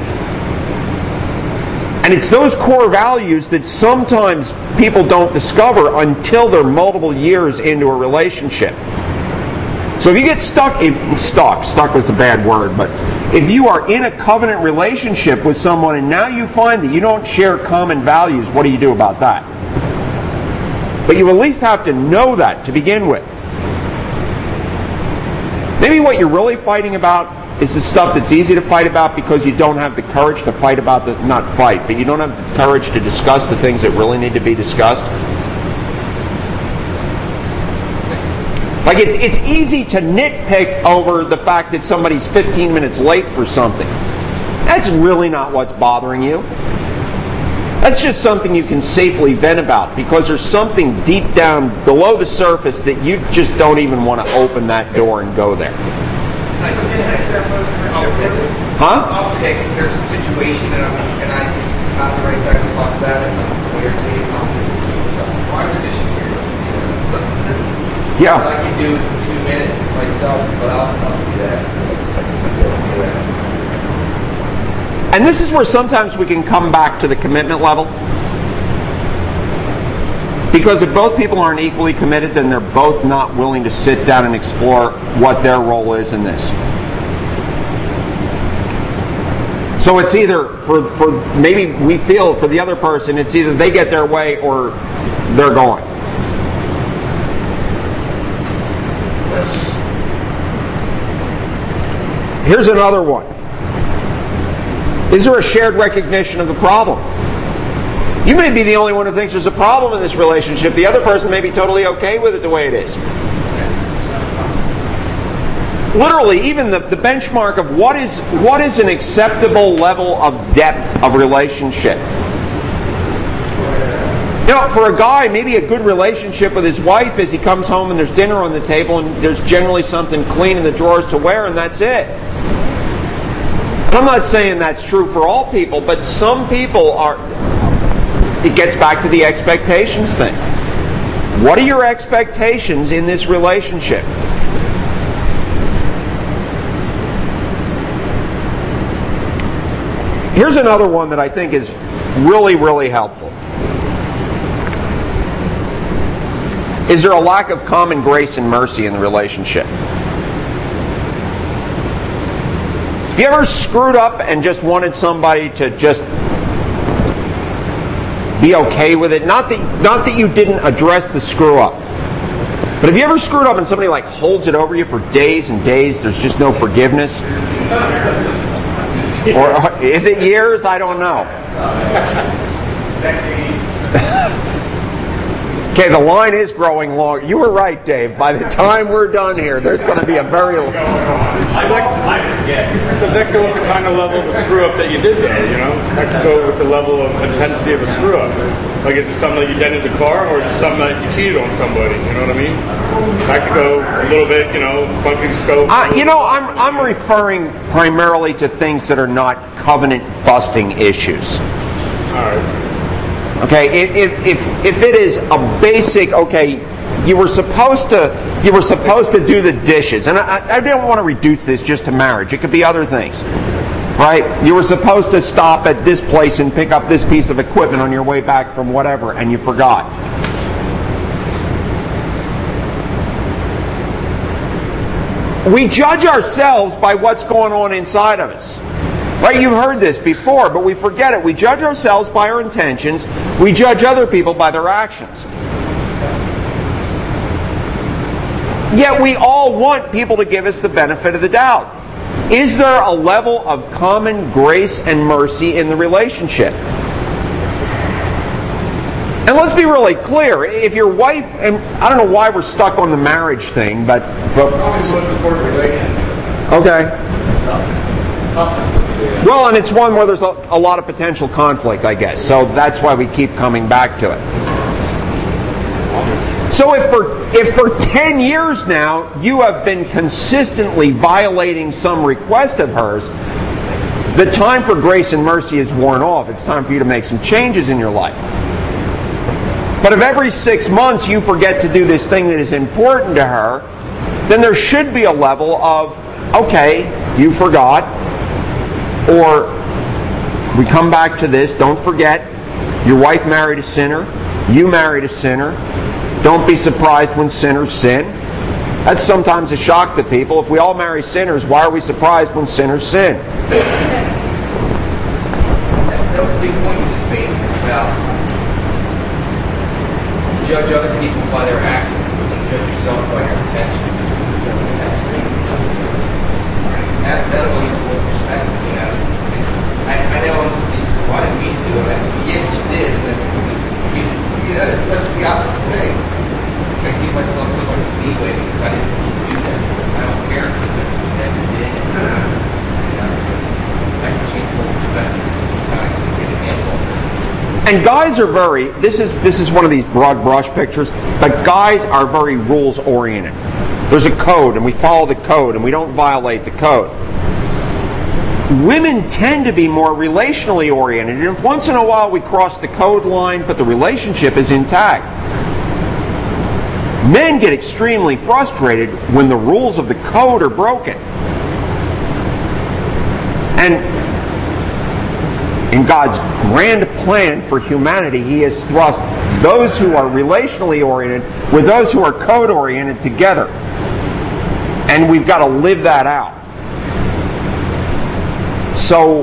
And it's those core values that sometimes people don't discover until they're multiple years into a relationship. So if you get stuck, if, stuck, stuck was a bad word, but if you are in a covenant relationship with someone and now you find that you don't share common values, what do you do about that? But you at least have to know that to begin with. Maybe what you're really fighting about is the stuff that's easy to fight about because you don't have the courage to fight about the, not fight, but you don't have the courage to discuss the things that really need to be discussed. Like it's it's easy to nitpick over the fact that somebody's fifteen minutes late for something. That's really not what's bothering you. That's just something you can safely vent about because there's something deep down below the surface that you just don't even want to open that door and go there. I'll pick. Huh? I'll pick. If there's a situation and, I'm, and I, it's not the right time to talk about it, I'm irritated, confidence, stuff. Why are the dishes here? You know, something. Yeah. What I can do in two minutes myself, but I'll, I'll do that. I'll do that. And this is where sometimes we can come back to the commitment level. Because if both people aren't equally committed, then they're both not willing to sit down and explore what their role is in this. So it's either, for, for maybe we feel for the other person, it's either they get their way or they're going. Here's another one. Is there a shared recognition of the problem? You may be the only one who thinks there's a problem in this relationship. The other person may be totally okay with it the way it is. Literally, even the, the benchmark of what is what is an acceptable level of depth of relationship. You know, for a guy, maybe a good relationship with his wife is he comes home and there's dinner on the table and there's generally something clean in the drawers to wear, and that's it. And I'm not saying that's true for all people, but some people are... It gets back to the expectations thing. What are your expectations in this relationship? Here's another one that I think is really, really helpful. Is there a lack of common grace and mercy in the relationship? Have you ever screwed up and just wanted somebody to just be okay with it? Not that, not that you didn't address the screw up. But have you ever screwed up and somebody like holds it over you for days and days? There's just no forgiveness? Or is it years? I don't know. Okay, the line is growing long. You were right, Dave. By the time we're done here, there's going to be a very... Does that go with the kind of level of a screw-up that you did there, you know? That could go with the level of intensity of a screw-up. Like, is it something that you dented the car, or is it something that you cheated on somebody? You know what I mean? That could go a little bit, you know, bunking scope. Uh, you know, I'm, I'm referring primarily to things that are not covenant-busting issues. All right. Okay, if, if, if, if it is a basic, okay, you were supposed to you were supposed to do the dishes, and I, I don't want to reduce this just to marriage. It could be other things, right? You were supposed to stop at this place and pick up this piece of equipment on your way back from whatever, and you forgot. We judge ourselves by what's going on inside of us. Right? You've heard this before, but we forget it. We judge ourselves by our intentions. We judge other people by their actions. Yet we all want people to give us the benefit of the doubt. Is there a level of common grace and mercy in the relationship? And let's be really clear. If your wife, and I don't know why we're stuck on the marriage thing, but... but okay. Well, and it's one where there's a, a lot of potential conflict, I guess. So that's why we keep coming back to it. So if for if for ten years now you have been consistently violating some request of hers, the time for grace and mercy is worn off. It's time for you to make some changes in your life. But if every six months you forget to do this thing that is important to her, then there should be a level of, okay, you forgot. Or we come back to this, don't forget, your wife married a sinner, you married a sinner. Don't be surprised when sinners sin. That's sometimes a shock to people. If we all marry sinners, why are we surprised when sinners sin? That was a big point you just made about you judge other people by their actions, but you judge yourself by your intentions. That, that's a little perspective, you know. I, I know when somebody said, why didn't we do it? I said, yeah, but you did. And then somebody said, you didn't. You know, it's like the opposite thing. I give myself so much leeway because I didn't do that. I don't care if you did it. You know, I can change the whole perspective. I can get a handle. And guys are very, this is this is one of these broad brush pictures, but guys are very rules oriented. There's a code and we follow the code and we don't violate the code. Women tend to be more relationally oriented, and if once in a while we cross the code line but the relationship is intact. Men get extremely frustrated when the rules of the code are broken. And in God's grand plan for humanity, He has thrust those who are relationally oriented with those who are code oriented together. And we've got to live that out. So,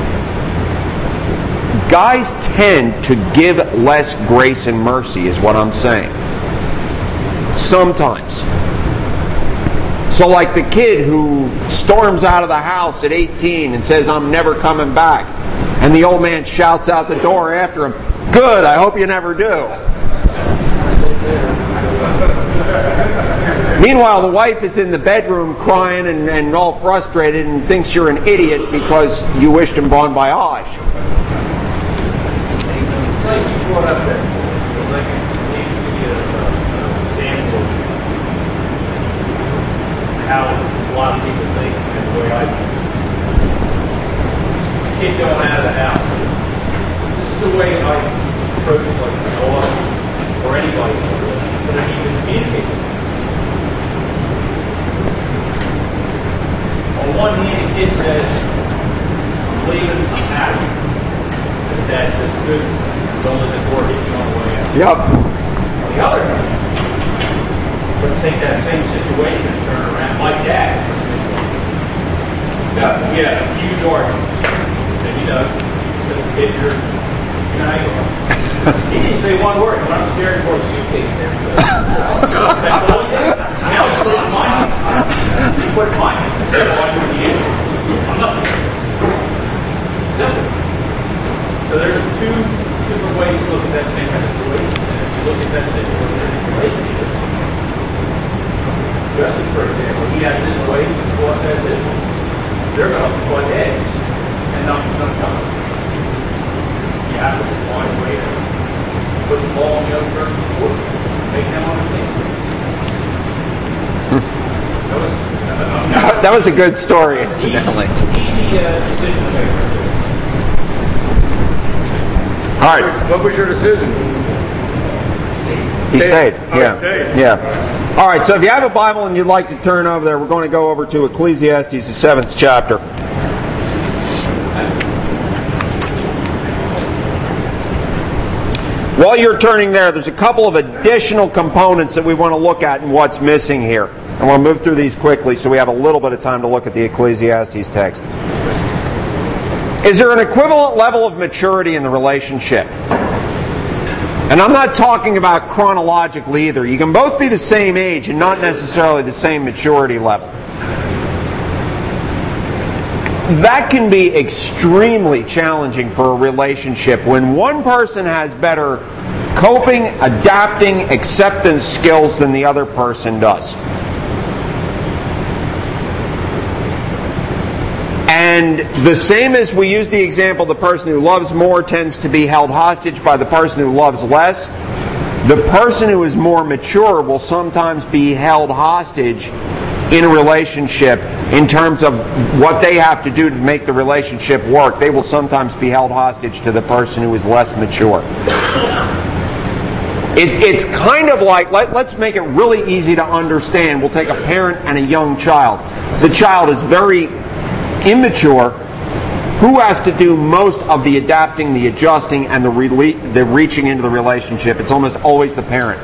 guys tend to give less grace and mercy, is what I'm saying. Sometimes. So like the kid who stole storms out of the house at eighteen and says, "I'm never coming back." And the old man shouts out the door after him, "Good, I hope you never do." Meanwhile, the wife is in the bedroom crying and, and all frustrated and thinks you're an idiot because you wished him bon voyage. It's nice you brought up that. It's like maybe give you an example of how a lot of people think and the way I think. Kid going out of the house. This is the way I approach like my daughter or anybody that I even communicate with. On one hand, the kid says, "I'm leaving, I'm happy." And dad says, "Good, don't let this door hit you on the way out." Yep. On the other hand, let's take that same situation and turn it around. My dad, we had a huge argument. And you know, as a kid, you're, you know how you are. He didn't say one word, but I'm scared for a suitcase there. So, that's all he said. Now he put it in my hand. He put it in my hand. So I do the issue. I'm not. Simple. So there's two different ways to look at that same situation. And if you look at that situation in a relationship, Justin, for example, he has his ways, his boss has his ways. They're going to butt heads, and nothing's going to come. You have to find a way to put the ball in the other person's court, make them understand. That was, uh, That was a good story, incidentally. Easy, easy uh, decision to make. All right. What was your decision? He stayed. Oh, Yeah. he stayed. Yeah. All right. So if you have a Bible and you'd like to turn over there, we're going to go over to Ecclesiastes, the seventh chapter. While you're turning there, there's a couple of additional components that we want to look at and what's missing here. And we'll move through these quickly so we have a little bit of time to look at the Ecclesiastes text. Is there an equivalent level of maturity in the relationship? And I'm not talking about chronologically either. You can both be the same age and not necessarily the same maturity level. That can be extremely challenging for a relationship when one person has better coping, adapting, acceptance skills than the other person does. And the same as we use the example, the person who loves more tends to be held hostage by the person who loves less. The person who is more mature will sometimes be held hostage in a relationship in terms of what they have to do to make the relationship work. They will sometimes be held hostage to the person who is less mature. It, it's kind of like, let, let's make it really easy to understand. We'll take a parent and a young child. The child is very immature. Who has to do most of the adapting, the adjusting, and the, rele- the reaching into the relationship? It's almost always the parent.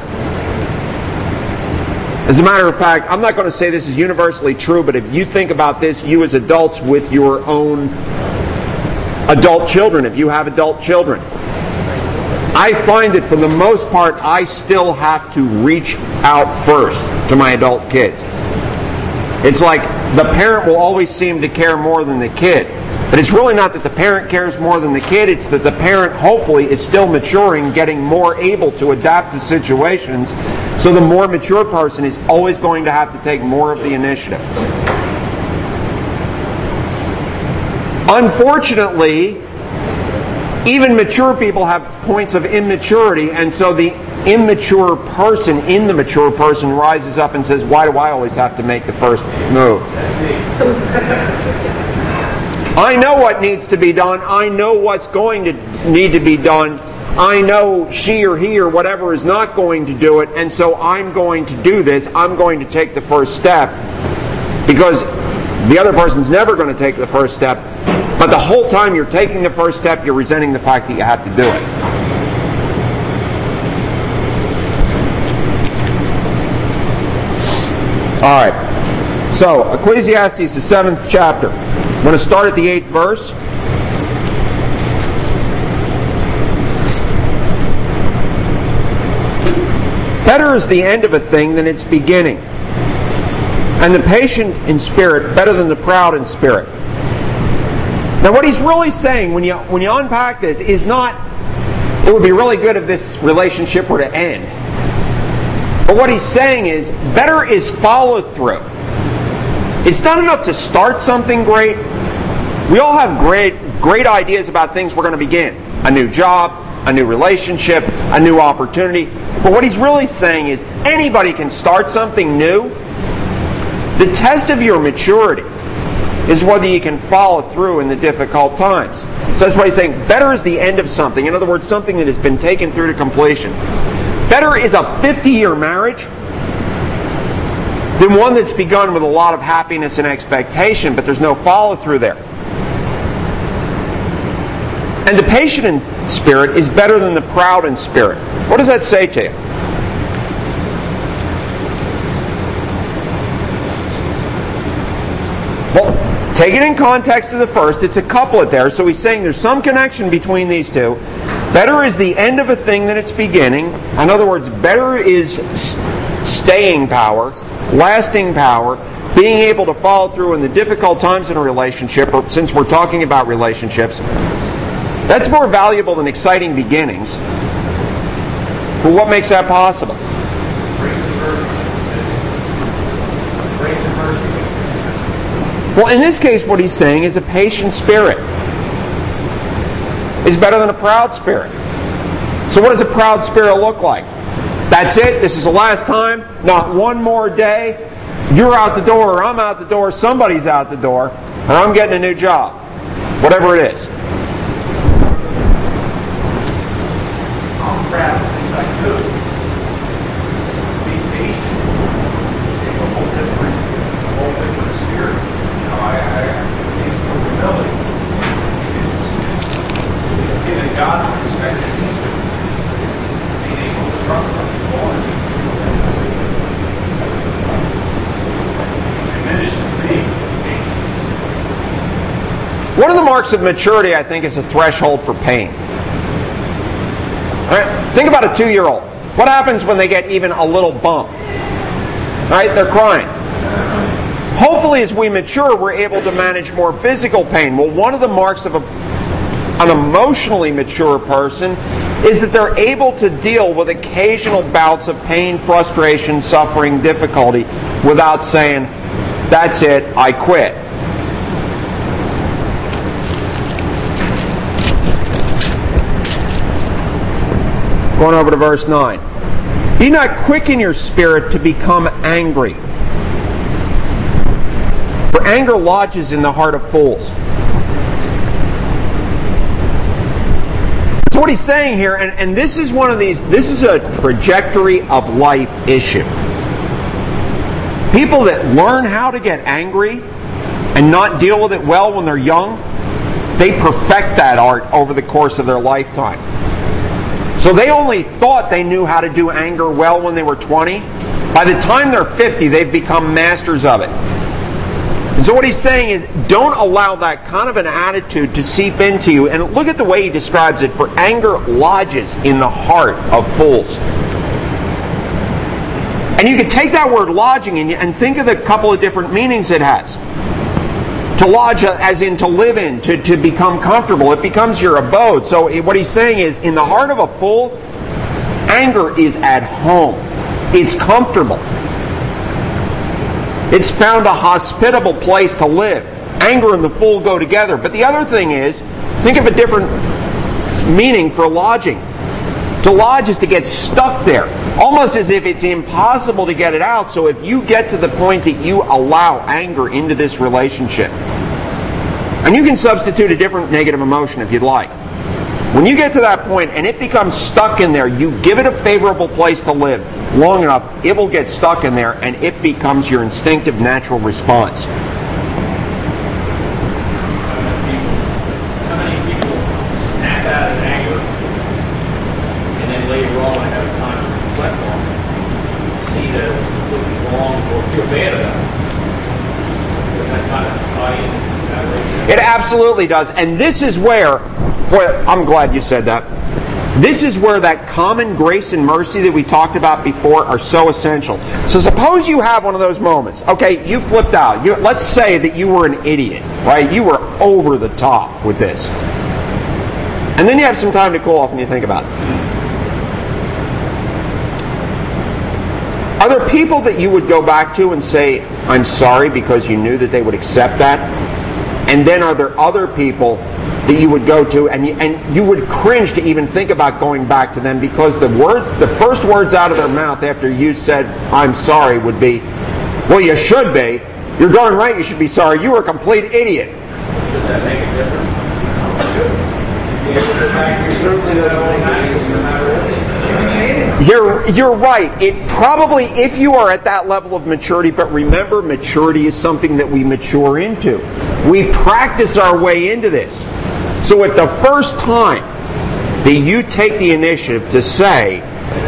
As a matter of fact, I'm not going to say this is universally true, but if you think about this, you as adults with your own adult children, if you have adult children, I find that for the most part, I still have to reach out first to my adult kids. It's like the parent will always seem to care more than the kid. But it's really not that the parent cares more than the kid, it's that the parent hopefully is still maturing, getting more able to adapt to situations, so the more mature person is always going to have to take more of the initiative. Unfortunately, even mature people have points of immaturity, and so the immature person in the mature person rises up and says, why do I always have to make the first move? I know what needs to be done. I know what's going to need to be done. I know she or he or whatever is not going to do it, and so I'm going to do this. I'm going to take the first step because the other person's never going to take the first step. But the whole time you're taking the first step, you're resenting the fact that you have to do it. All right. So, Ecclesiastes, the seventh chapter. I'm going to start at the eighth verse. Better is the end of a thing than its beginning, and the patient in spirit better than the proud in spirit. Now what he's really saying when you when you unpack this is not, it would be really good if this relationship were to end. But what he's saying is, better is follow through. It's not enough to start something great. We all have great great ideas about things we're going to begin. A new job, a new relationship, a new opportunity. But what he's really saying is anybody can start something new. The test of your maturity is whether you can follow through in the difficult times. So that's why he's saying better is the end of something. In other words, something that has been taken through to completion. Better is a fifty-year marriage than one that's begun with a lot of happiness and expectation, but there's no follow-through there. And the patient in spirit is better than the proud in spirit. What does that say to you? Well, take it in context of the first. It's a couplet there, so he's saying there's some connection between these two. Better is the end of a thing than its beginning. In other words, better is staying power, lasting power, being able to follow through in the difficult times in a relationship, or since we're talking about relationships. That's more valuable than exciting beginnings. But what makes that possible? Well, in this case, what he's saying is a patient spirit is better than a proud spirit. So what does a proud spirit look like? That's it. This is the last time. Not one more day. You're out the door, or I'm out the door. Somebody's out the door, or I'm getting a new job. Whatever it is. I'm proud of things I do. Being patient is a whole different, a whole different spirit. You know, I, I it's more humility. It's, it's, it's giving God the respect that He's doing. Being able to trust what He's going to do. Diminishes me. One of the marks of maturity, I think, is a threshold for pain. All right? Think about a two-year-old. What happens when they get even a little bump? All right? They're crying. Hopefully, as we mature, we're able to manage more physical pain. Well, one of the marks of a, an emotionally mature person is that they're able to deal with occasional bouts of pain, frustration, suffering, difficulty without saying, "That's it, I quit." Going over to verse nine. Be not quick in your spirit to become angry, for anger lodges in the heart of fools. So what he's saying here, and, and this is one of these, this is a trajectory of life issue. People that learn how to get angry and not deal with it well when they're young, they perfect that art over the course of their lifetime. So they only thought they knew how to do anger well when they were twenty. By the time they're fifty, they've become masters of it. And so what he's saying is, don't allow that kind of an attitude to seep into you. And look at the way he describes it. For anger lodges in the heart of fools. And you can take that word lodging and think of the couple of different meanings it has. To lodge as in to live in, to, to become comfortable. It becomes your abode. So what he's saying is, in the heart of a fool, anger is at home. It's comfortable. It's found a hospitable place to live. Anger and the fool go together. But the other thing is, think of a different meaning for lodging. To lodge is to get stuck there, almost as if it's impossible to get it out. So if you get to the point that you allow anger into this relationship, and you can substitute a different negative emotion if you'd like. When you get to that point and it becomes stuck in there, you give it a favorable place to live long enough, it will get stuck in there and it becomes your instinctive natural response. It absolutely does. And this is where, boy, I'm glad you said that. This is where that common grace and mercy that we talked about before are so essential. So suppose you have one of those moments. Okay, you flipped out. You, let's say that you were an idiot, right? You were over the top with this. And then you have some time to cool off and you think about it. Are there people that you would go back to and say, I'm sorry, because you knew that they would accept that? And then are there other people that you would go to and you, and you would cringe to even think about going back to them because the words, the first words out of their mouth after you said, I'm sorry, would be, well, you should be. You're darn right you should be sorry. You were a complete idiot. Should that make a difference? You're, you're right. It probably, if you are at that level of maturity, but remember, maturity is something that we mature into. We practice our way into this. So if the first time that you take the initiative to say,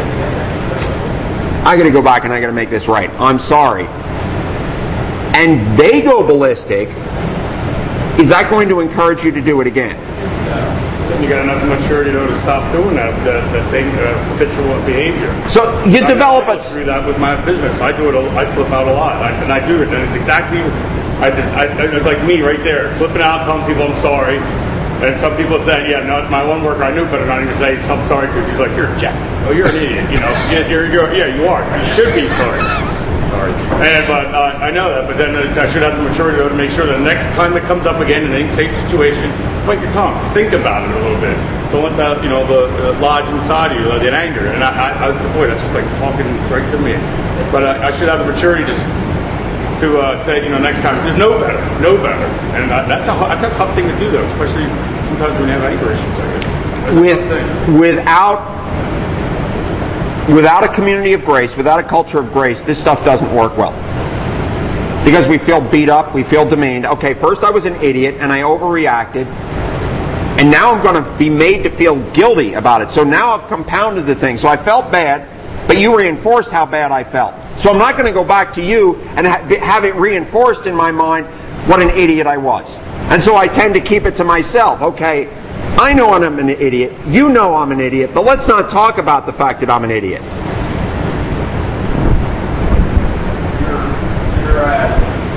I got to go back and I got to make this right, I'm sorry, and they go ballistic, is that going to encourage you to do it again? You got enough maturity though to stop doing that, that, that same uh, habitual behavior. So you I develop a... through that with my business. I do it. A, I flip out a lot, I, and I do it. And it's exactly. I just. I, it's like me right there, flipping out, telling people I'm sorry. And some people say, yeah, no, my one worker I knew better not even say I'm sorry to. He's like, you're a jack. Oh, you're an idiot. You know, you're, you're, yeah, you are. You should be sorry. Sorry. And but uh, I know that. But then I should have the maturity though to make sure that the next time it comes up again in the same situation, bite your tongue. Think about it a little bit. Don't let that, you know, the, the lodge inside of you, the anger. And I, I, boy, that's just like talking right to me. But I, I should have the maturity just to uh, say, you know, next time, just know better, know better. And uh, that's a that's a tough thing to do, though, especially sometimes when you have anger issues like this. With, without, without a community of grace, without a culture of grace, this stuff doesn't work well. Because we feel beat up, we feel demeaned. Okay, first I was an idiot and I overreacted. And now I'm going to be made to feel guilty about it. So now I've compounded the thing. So I felt bad, but you reinforced how bad I felt. So I'm not going to go back to you and ha- have it reinforced in my mind what an idiot I was. And so I tend to keep it to myself. Okay, I know I'm an idiot. You know I'm an idiot. But let's not talk about the fact that I'm an idiot. You're, you're at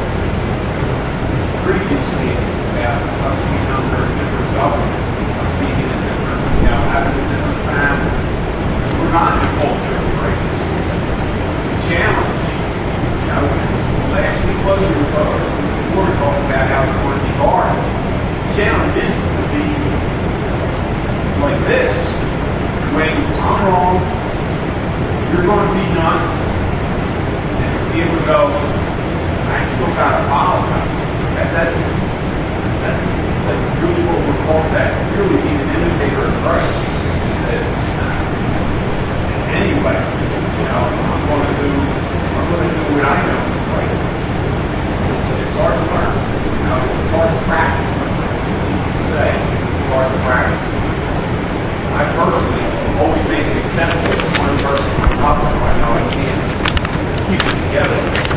previous statements about us being under a different government, us being in a different, you know, having a different family. We're not in a culture of grace. The challenge, you know, last week was we were talking, we were talking about how we want to be hard. The challenge is to be like this. When I'm wrong, you're going to be nice, and to be able to go, I still got to apologize. That, that's that's like really what we're called. That's really being an imitator of Christ. That, uh, anyway, you know, I'm going to do I'm going to do what I know is right. It's, it's hard to learn. You know, it's hard to practice. To say it's hard to practice. I personally always make it acceptable to one person on top of it. I know I can't keep it together.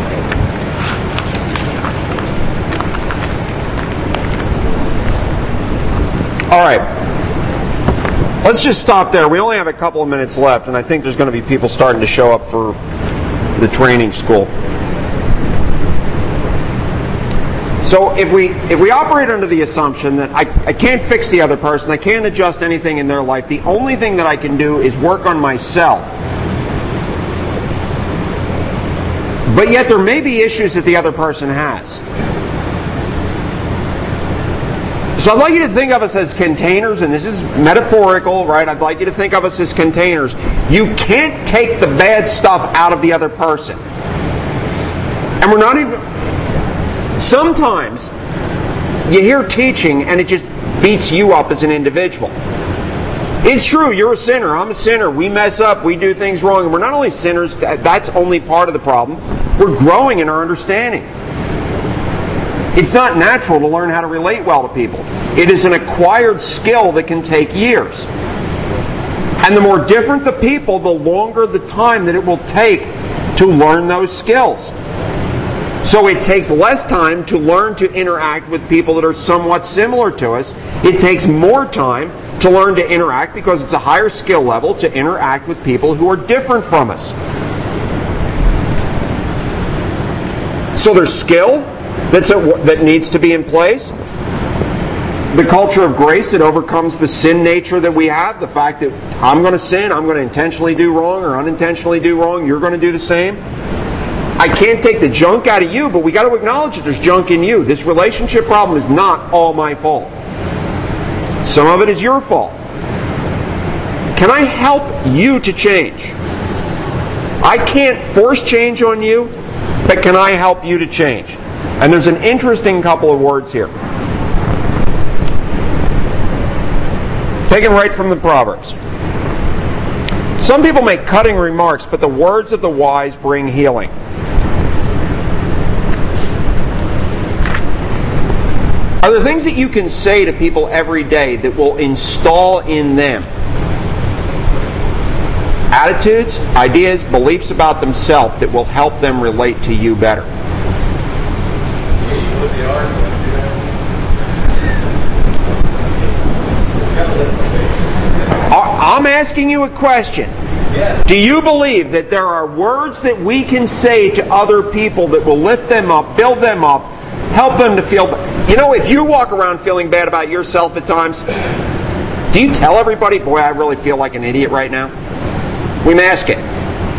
All right. Let's just stop there. We only have a couple of minutes left, and I think there's going to be people starting to show up for the training school. So if we if we operate under the assumption that I, I can't fix the other person, I can't adjust anything in their life, the only thing that I can do is work on myself. But yet there may be issues that the other person has. So I'd like you to think of us as containers, and this is metaphorical, right? I'd like you to think of us as containers. You can't take the bad stuff out of the other person. And we're not even... Sometimes you hear teaching and it just beats you up as an individual. It's true, you're a sinner, I'm a sinner, we mess up, we do things wrong. And we're not only sinners, that's only part of the problem. We're growing in our understanding. It's not natural to learn how to relate well to people. It is an acquired skill that can take years. And the more different the people, the longer the time that it will take to learn those skills. So it takes less time to learn to interact with people that are somewhat similar to us. It takes more time to learn to interact, because it's a higher skill level, to interact with people who are different from us. So there's skill that's a, that needs to be in place. The culture of grace that overcomes the sin nature that we have. The fact that I'm going to sin, I'm going to intentionally do wrong or unintentionally do wrong, you're going to do the same. I can't take the junk out of you, but we got to acknowledge that there's junk in you. This relationship problem is not all my fault. Some of it is your fault. Can I help you to change? I can't force change on you, but can I help you to change? And there's an interesting couple of words here. Taken right from the Proverbs. Some people make cutting remarks, but the words of the wise bring healing. Are there things that you can say to people every day that will install in them attitudes, ideas, beliefs about themselves that will help them relate to you better? I'm asking you a question. Do you believe that there are words that we can say to other people that will lift them up, build them up, help them to feel better? You know, if you walk around feeling bad about yourself at times, do you tell everybody, boy, I really feel like an idiot right now? We mask it.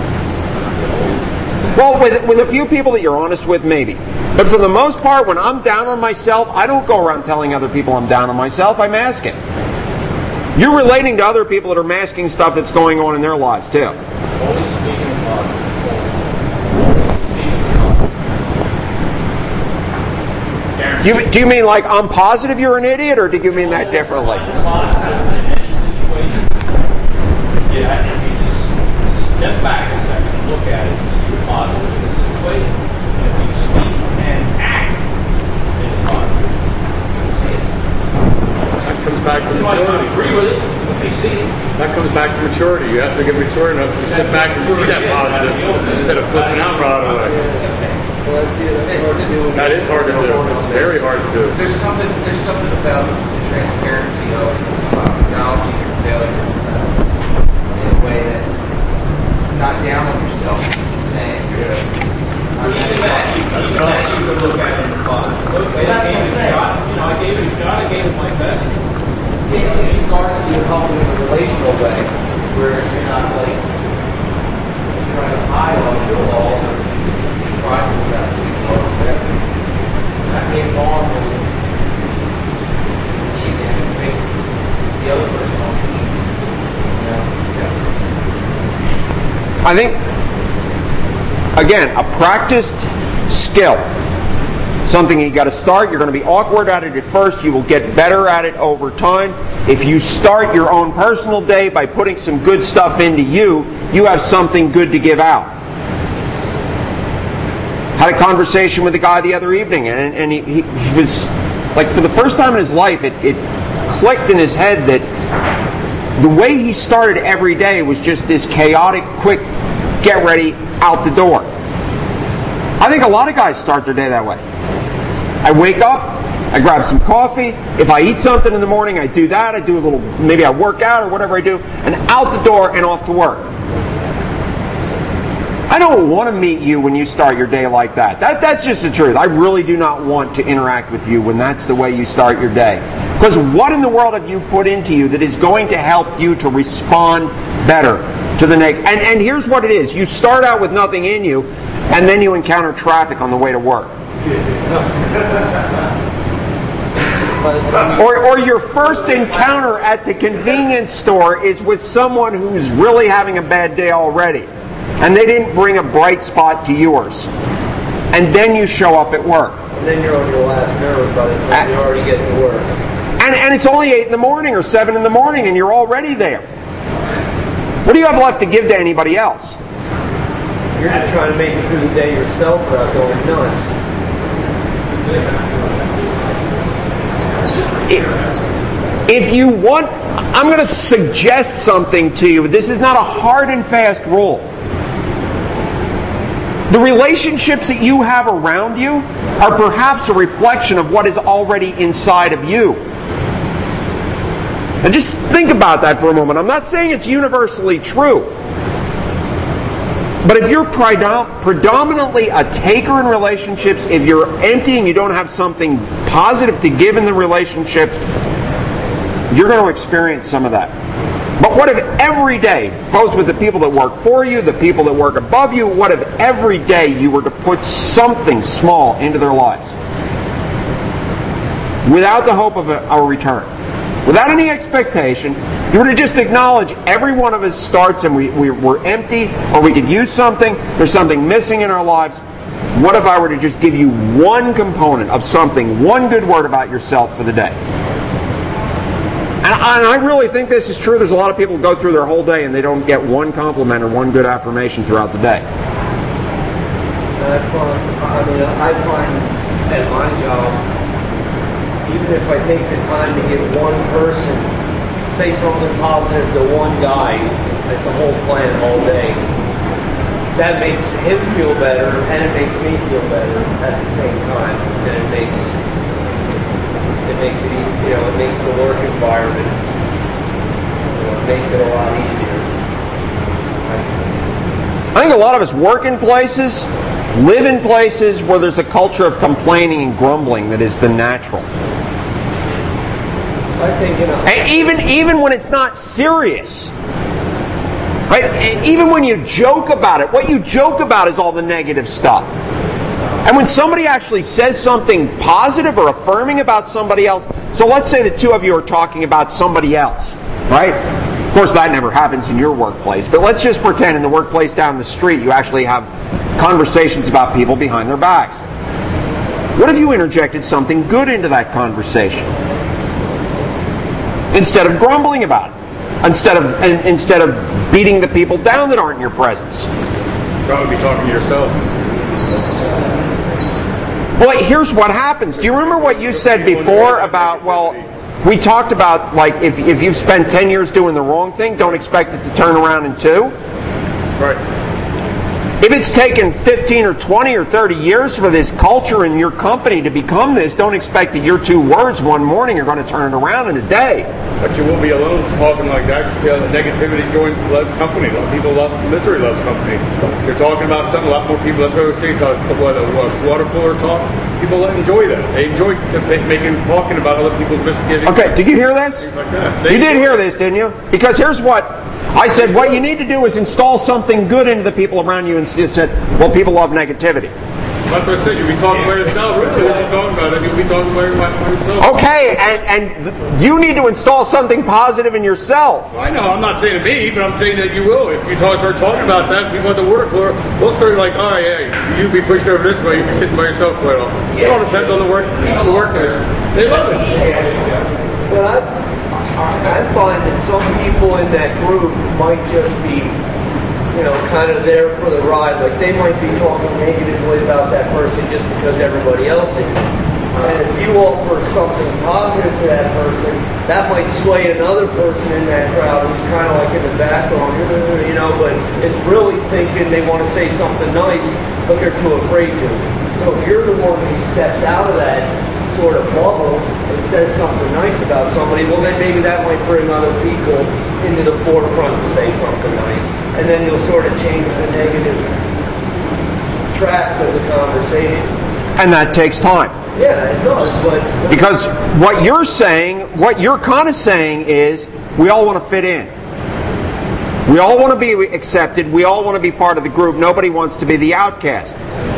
Well, with, with a few people that you're honest with, maybe. But for the most part, when I'm down on myself, I don't go around telling other people I'm down on myself. I mask it. You're relating to other people that are masking stuff that's going on in their lives, too. Do you, do you mean like I'm positive you're an idiot, or do you mean that differently? Yeah, if you just step back a second and look at it, see the positive in the situation. And if you speak and act in the positive, you'll see it. That comes back to You might not maturity. agree with it, but they see it. That comes back to maturity. You have to get mature enough to sit back and see that positive instead of flipping out right away. Well, that's, yeah, that's hard to do. That is hard to do. It's very hard to do. There's something. There's something about the transparency of acknowledging your failures in a way that's not down on yourself. Just saying, you're I'm Even that, you, even that you could look at it as positive. Look, I gave it a shot. You know, I gave it a shot. I gave it my best. Yeah, in regards to helping in a relational way, where you're not like trying to hide all your laws or be prideful about people or whatever. Not being vulnerable to and make the other person on you. You know? I think, again, a practiced skill. Something you got to start. You're going to be awkward at it at first. You will get better at it over time. If you start your own personal day by putting some good stuff into you, you have something good to give out. Had a conversation with a guy the other evening, and, and he, he, he was, like, for the first time in his life, it, it clicked in his head that the way he started every day was just this chaotic, quick, get ready, out the door. I think a lot of guys start their day that way. I wake up, I grab some coffee. If I eat something in the morning, I do that. I do a little, maybe I work out or whatever I do, and out the door and off to work. I don't want to meet you when you start your day like that. That that's just the truth. I really do not want to interact with you when that's the way you start your day. Because what in the world have you put into you that is going to help you to respond better to the negative? And, and here's what it is. You start out with nothing in you, and then you encounter traffic on the way to work. Or, or your first encounter at the convenience store is with someone who's really having a bad day already, and they didn't bring a bright spot to yours. And then you show up at work. And then you're on your last nerve by the time At, you already get to work. And, and it's only eight in the morning or seven in the morning, and you're already there. What do you have left to give to anybody else? You're just trying to make it through the day yourself without going nuts. If you want, I'm going to suggest something to you. This is not a hard and fast rule. The relationships that you have around you are perhaps a reflection of what is already inside of you. And just think about that for a moment. I'm not saying it's universally true. But if you're predom- predominantly a taker in relationships, if you're empty and you don't have something positive to give in the relationship, you're going to experience some of that. But what if every day, both with the people that work for you, the people that work above you, what if every day you were to put something small into their lives without the hope of a, a return? Without any expectation, you were to just acknowledge every one of us starts and we, we, we're empty, or we could use something, there's something missing in our lives. What if I were to just give you one component of something, one good word about yourself for the day? And I, and I really think this is true. There's a lot of people who go through their whole day and they don't get one compliment or one good affirmation throughout the day. I find, I mean, I find at my job, even if I take the time to give one person, say something positive to one guy at the whole plant all day, that makes him feel better and it makes me feel better at the same time. And it makes it makes it you know it makes the work environment you know, it makes it a lot easier. I think a lot of us work in places, live in places where there's a culture of complaining and grumbling that is the natural. I think, you know, And even even when it's not serious, right? Even when you joke about it, what you joke about is all the negative stuff. And when somebody actually says something positive or affirming about somebody else, so let's say the two of you are talking about somebody else, right? Of course, that never happens in your workplace, but let's just pretend in the workplace down the street you actually have conversations about people behind their backs. What if you interjected something good into that conversation? Instead of grumbling about it, instead of and, instead of beating the people down that aren't in your presence. Probably be talking to yourself. Well, here's what happens. Do you remember what you said before about, well, we talked about, like, if, if you've spent ten years doing the wrong thing, don't expect it to turn around in two? Right. If it's taken fifteen or twenty or thirty years for this culture in your company to become this, don't expect that your two words one morning are going to turn it around in a day. But you won't be alone talking like that. Because negativity joins loves company. A lot of people love misery loves company. You're talking about something. A lot more people. That's what we say. Talk, what, what water cooler talk. People enjoy that. They enjoy making talking about other people's misgivings. Okay, did you hear this? Things like that. They You did enjoy hear it. this, didn't you? Because here's what I said. What you need to do is install something good into the people around you. And you said, well, people love negativity. That's what I said. You'll be talking by yourself. As soon as you're talking about it, you'll be talking by by yourself. Okay, and, and th- you need to install something positive in yourself. I know, I'm not saying to me, but I'm saying that you will. If you talk, start talking about that, people at the water cooler, they'll start like, oh yeah, you be pushed over this way, you be sitting by yourself quite often. It all depends on the work, on the work days. They love it. but I've, I find that some people in that group might just be, you know, kind of there for the ride. Like they might be talking negatively about that person just because everybody else is. And if you offer something positive to that person, that might sway another person in that crowd who's kind of like in the background, you know, but is really thinking they want to say something nice, but they're too afraid to. So if you're the one who steps out of that sort of bubble and says something nice about somebody, well then maybe that might bring other people into the forefront to say something nice. And then you'll sort of change the negative track of the conversation. And that takes time. Yeah, it does, but... Because what you're saying, what you're kind of saying is, we all want to fit in. We all want to be accepted. We all want to be part of the group. Nobody wants to be the outcast.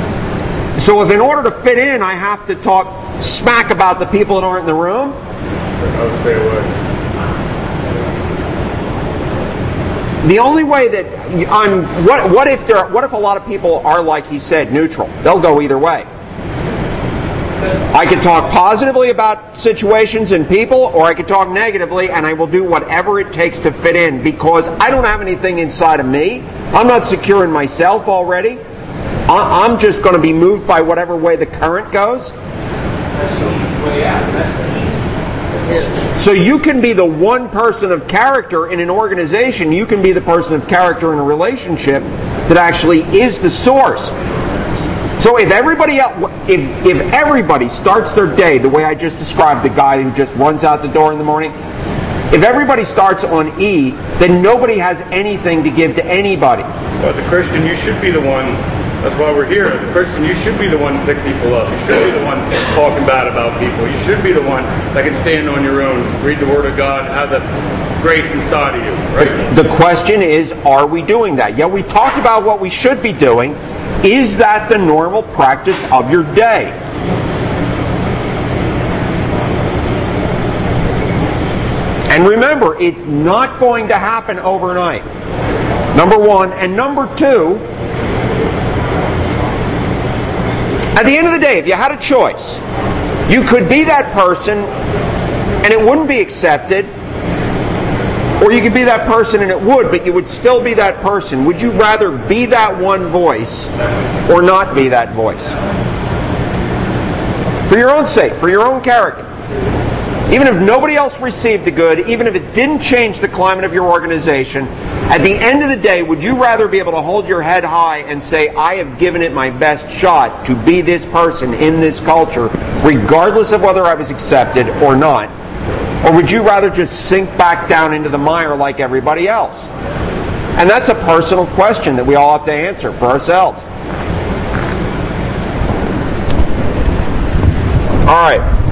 So if in order to fit in, I have to talk smack about the people that aren't in the room, I'll stay away. the only way that I'm what what if there what if a lot of people are, like he said, neutral? They'll go either way. I could talk positively about situations and people, or I could talk negatively, and I will do whatever it takes to fit in, because I don't have anything inside of me. I'm not secure in myself already. I- I'm just going to be moved by whatever way the current goes. That's the easy way out. That's the easy. That's So you can be the one person of character in an organization. You can be the person of character in a relationship that actually is the source. So if everybody else, if if everybody starts their day the way I just described, the guy who just runs out the door in the morning, if everybody starts on E, then nobody has anything to give to anybody. Well, as a Christian, you should be the one. That's why we're here. As a Christian, you should be the one to pick people up. You should be the one talking bad about people. You should be the one that can stand on your own, read the Word of God, have the grace inside of you. Right? The question is, are we doing that? Yeah, we talked about what we should be doing. Is that the normal practice of your day? And remember, it's not going to happen overnight. Number one. And number two, at the end of the day, if you had a choice, you could be that person and it wouldn't be accepted, or you could be that person and it would, but you would still be that person. Would you rather be that one voice or not be that voice? For your own sake, for your own character. Even if nobody else received the good, even if it didn't change the climate of your organization, at the end of the day, would you rather be able to hold your head high and say, I have given it my best shot to be this person in this culture, regardless of whether I was accepted or not? Or would you rather just sink back down into the mire like everybody else? And that's a personal question that we all have to answer for ourselves. All right.